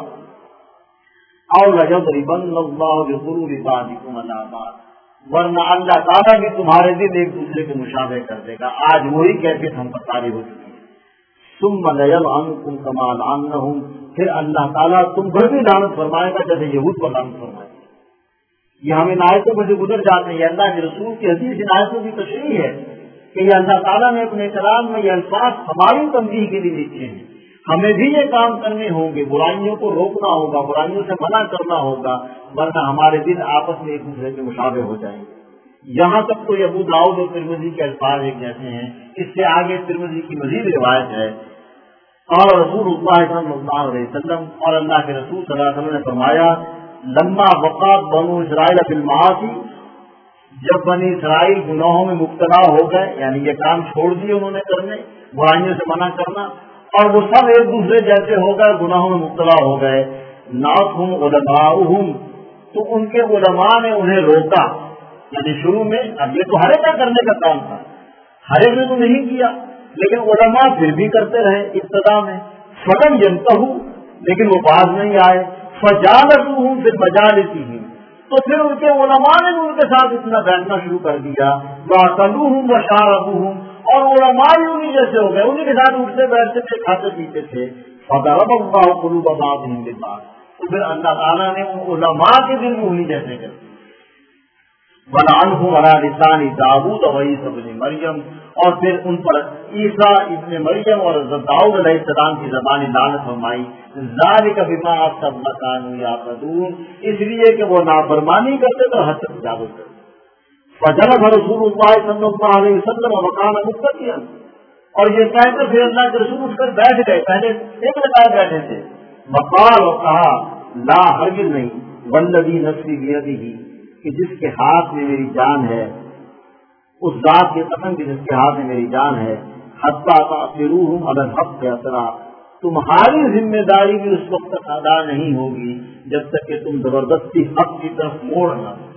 [SPEAKER 2] اور لَيَضْرِبَنَّ اللَّهُ بِقُلُوبِ بَعْضِكُمْ عَلَىٰ بَعْضٍ، ورنہ اللہ تعالیٰ بھی تمہارے دل ایک دوسرے کے مشابہ کر دے گا. آج وہی کیفیت ہم پر طاری ہو چکی ہے. ثُمَّ لَيَلْعَنُكُمْ كَمَا لَعَنَّهُمْ، پھر اللہ تعالیٰ تم پر بھی لعنت فرمائے گا جیسے یہود پر لعنت فرمائے گا. یہ ہم ان آیتوں میں جو گزر جاتے ہیں، یہ اللہ کے رسول کی حدیث ان آیتوں کی تشریح ہے کہ یہ اللہ تعالیٰ نے اپنے کلام میں یہ الفاظ ہماری تنبیہ کے لیے لکھے ہیں. ہمیں بھی یہ کام کرنے ہوں گے، برائیوں کو روکنا ہوگا، برائیوں سے منع کرنا ہوگا، ورنہ ہمارے دل آپس میں ایک دوسرے کے مشابہ ہو جائیں گے. یہاں تک تو ابو داؤد اور ترمذی کے الفاظ ایک جیسے ہیں. اس سے آگے ترمذی کی مزید روایت ہے، اور رسول اللہ صلی اللہ علیہ وسلم، اور اللہ کے رسول صلی اللہ علیہ وسلم نے فرمایا لما وقعت بنو اسرائیل فی المعاصی، جب بنی اسرائیل گناہوں میں مبتلا ہو گئے، یعنی یہ کام چھوڑ دیے انہوں نے کرنے، برائیوں سے منع کرنا، اور وہ سب ایک دوسرے جیسے ہو گئے، گناہوں میں مبتلا ہو گئے. ناتھم علماؤہم، تو ان کے علماء نے انہیں روکا. یعنی شروع میں اب یہ تو ہر ایک کا کرنے کا کام تھا، ہر ایک نے تو نہیں کیا، لیکن علماء پھر بھی کرتے رہے ابتدا میں. فلم ينتہوا، لیکن وہ باز نہیں آئے. فجالسوہم فی المجالسہم، تو پھر ان کے علماء نے ان کے ساتھ اتنا بیٹھنا شروع کر دیا. واکلوہم وشاربوہم، اور علماء ہی انہیں جیسے ہو گئے، انہیں کے ساتھ اٹھتے بیٹھتے تھے، کھاتے پیتے تھے. فضرب اللہ قلوب بعضهم ببعض، تو پھر اللہ تعالیٰ نے ان علماء کے دل میں انہیں جیسے کر دیا. وَلَعَنْهُمْ عَلَىٰ لِسَانِ داؤد وعیسی ابن مریم، اور پھر ان پر عیسیٰ ابن مریم اور داؤد علیہ السلام کی زبانی لعنت فرمائی۔ ذَلِكَ بِمَا عَصَوا وَكَانُوا يَعْتَدُونَ، اس لیے کہ وہ نافرمانی کرتے تو حد سے تجاوز کرتے۔ فَجَلَسَ رسول اللہ صلی اللہ علیہ وسلم وَكَانَ مُتَّكِئًا، اور یہ کہہ کر پھر اللہ کے رسول اٹھ کر بیٹھ گئے، پہلے ایک لگائے بیٹھے تھے۔ وقال، اور کہا، لا ہرگز نہیں، والذی نفسی بیدہ، کہ جس کے ہاتھ میں میری جان ہے، اس ذات کی قسم کی جس کے ہاتھ میں میری جان ہے، حتی تأثروہم علی الحق اثرا، تمہاری ذمہ داری بھی اس وقت تک ادا نہیں ہوگی جب تک کہ تم زبردستی حق کی طرف موڑ نہ دو۔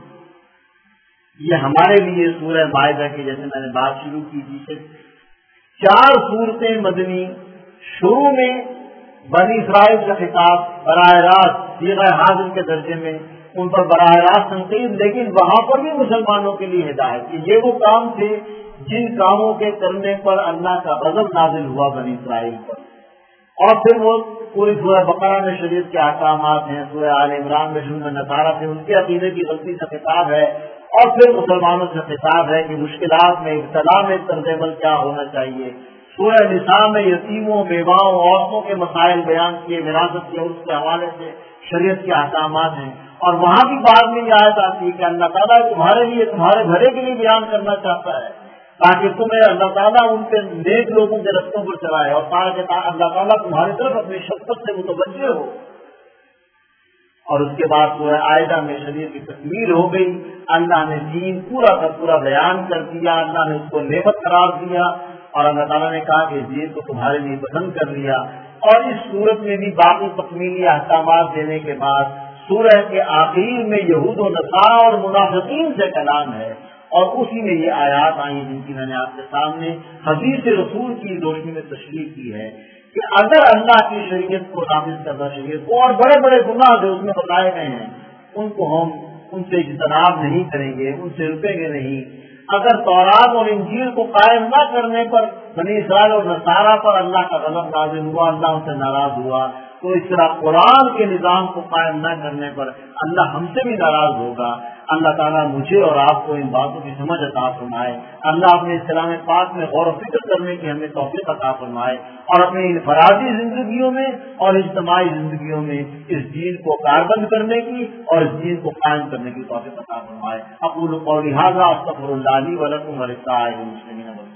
[SPEAKER 2] یہ ہمارے لیے سورہ مائدہ کی، جیسے میں نے بات شروع کی تھی کہ چار صورتیں مدنی، شروع میں بنی اسرائیل کا خطاب براہ راست صیغہ حاضر کے درجے میں ان پر براہ راست تنقید، لیکن وہاں پر بھی مسلمانوں کے لیے ہدایت کہ یہ وہ کام تھے جن کاموں کے کرنے پر اللہ کا غضب نازل ہوا بنی اسرائیل پر۔ اور پھر وہ پوری سورہ بقرہ میں شریعت کے احکامات ہیں، سورہ آل عمران میں جن میں نصارہ تھے ان کے عقیدے کی غلطی کا خطاب ہے، اور پھر مسلمانوں سے خطاب ہے کہ مشکلات میں ابتلا میں طرز عمل کیا ہونا چاہیے۔ سورہ نساء میں یتیموں، بیواؤں، عورتوں کے مسائل بیان کیے، وراثت کے اس کے حوالے سے شریعت کے احکامات ہیں، اور وہاں بھی بعد میں یہ آیت آتی ہے کہ اللہ تعالیٰ تمہارے لیے، تمہارے بھلے کے لیے بیان کرنا چاہتا ہے تاکہ تمہیں اللہ تعالیٰ ان کے نیک لوگوں کے رستوں پر چلائے، اور تاکہ اللہ تعالیٰ تمہاری طرف اپنی شفقت سے متوجہ ہو۔ اور اس کے بعد سورہ آئدہ میں شریعت کی تکمیل ہو گئی، اللہ نے دین پورا کا پورا بیان کر دیا، اللہ نے اس کو نعمت قرار دیا، اور اللہ تعالیٰ نے کہا کہ دین کو تمہارے لیے پسند کر لیا۔ اور اس صورت میں بھی باقی تکمیلی احکامات دینے کے بعد سورہ کے آخر میں یہود و نصارہ اور منافقین سے کلام ہے، اور اسی میں یہ آیات آئی جن کی میں نے آپ کے سامنے حدیث رسول کی روشنی میں تشریح کی ہے کہ اگر اللہ کی شریعت کو نافذ کرنا، شریعت کو، اور بڑے بڑے گناہ جو اس میں بتائے گئے ہیں ان کو ہم ان سے اجتناب نہیں کریں گے، ان سے رکیں گے نہیں، اگر تورات اور انجیل کو قائم نہ کرنے پر بنی اسرائیل اور نصارہ پر اللہ کا غضب نازل ہوا، اللہ ان سے ناراض ہوا، تو اس طرح قرآن کے نظام کو قائم نہ کرنے پر اللہ ہم سے بھی ناراض ہوگا۔ اللہ تعالیٰ مجھے اور آپ کو ان باتوں کی سمجھ عطا فرمائے، اللہ اپنے اسلام پاک میں غور و فکر کرنے کی ہمیں توفیق عطا فرمائے، اور اپنی انفرادی زندگیوں میں اور اجتماعی زندگیوں میں اس دین کو کاربند کرنے کی اور اس دین کو قائم کرنے کی توفیق عطا فرمائے۔ اقول قولی ھذا استغفر اللہ لی ولکم ولسائر المسلمین۔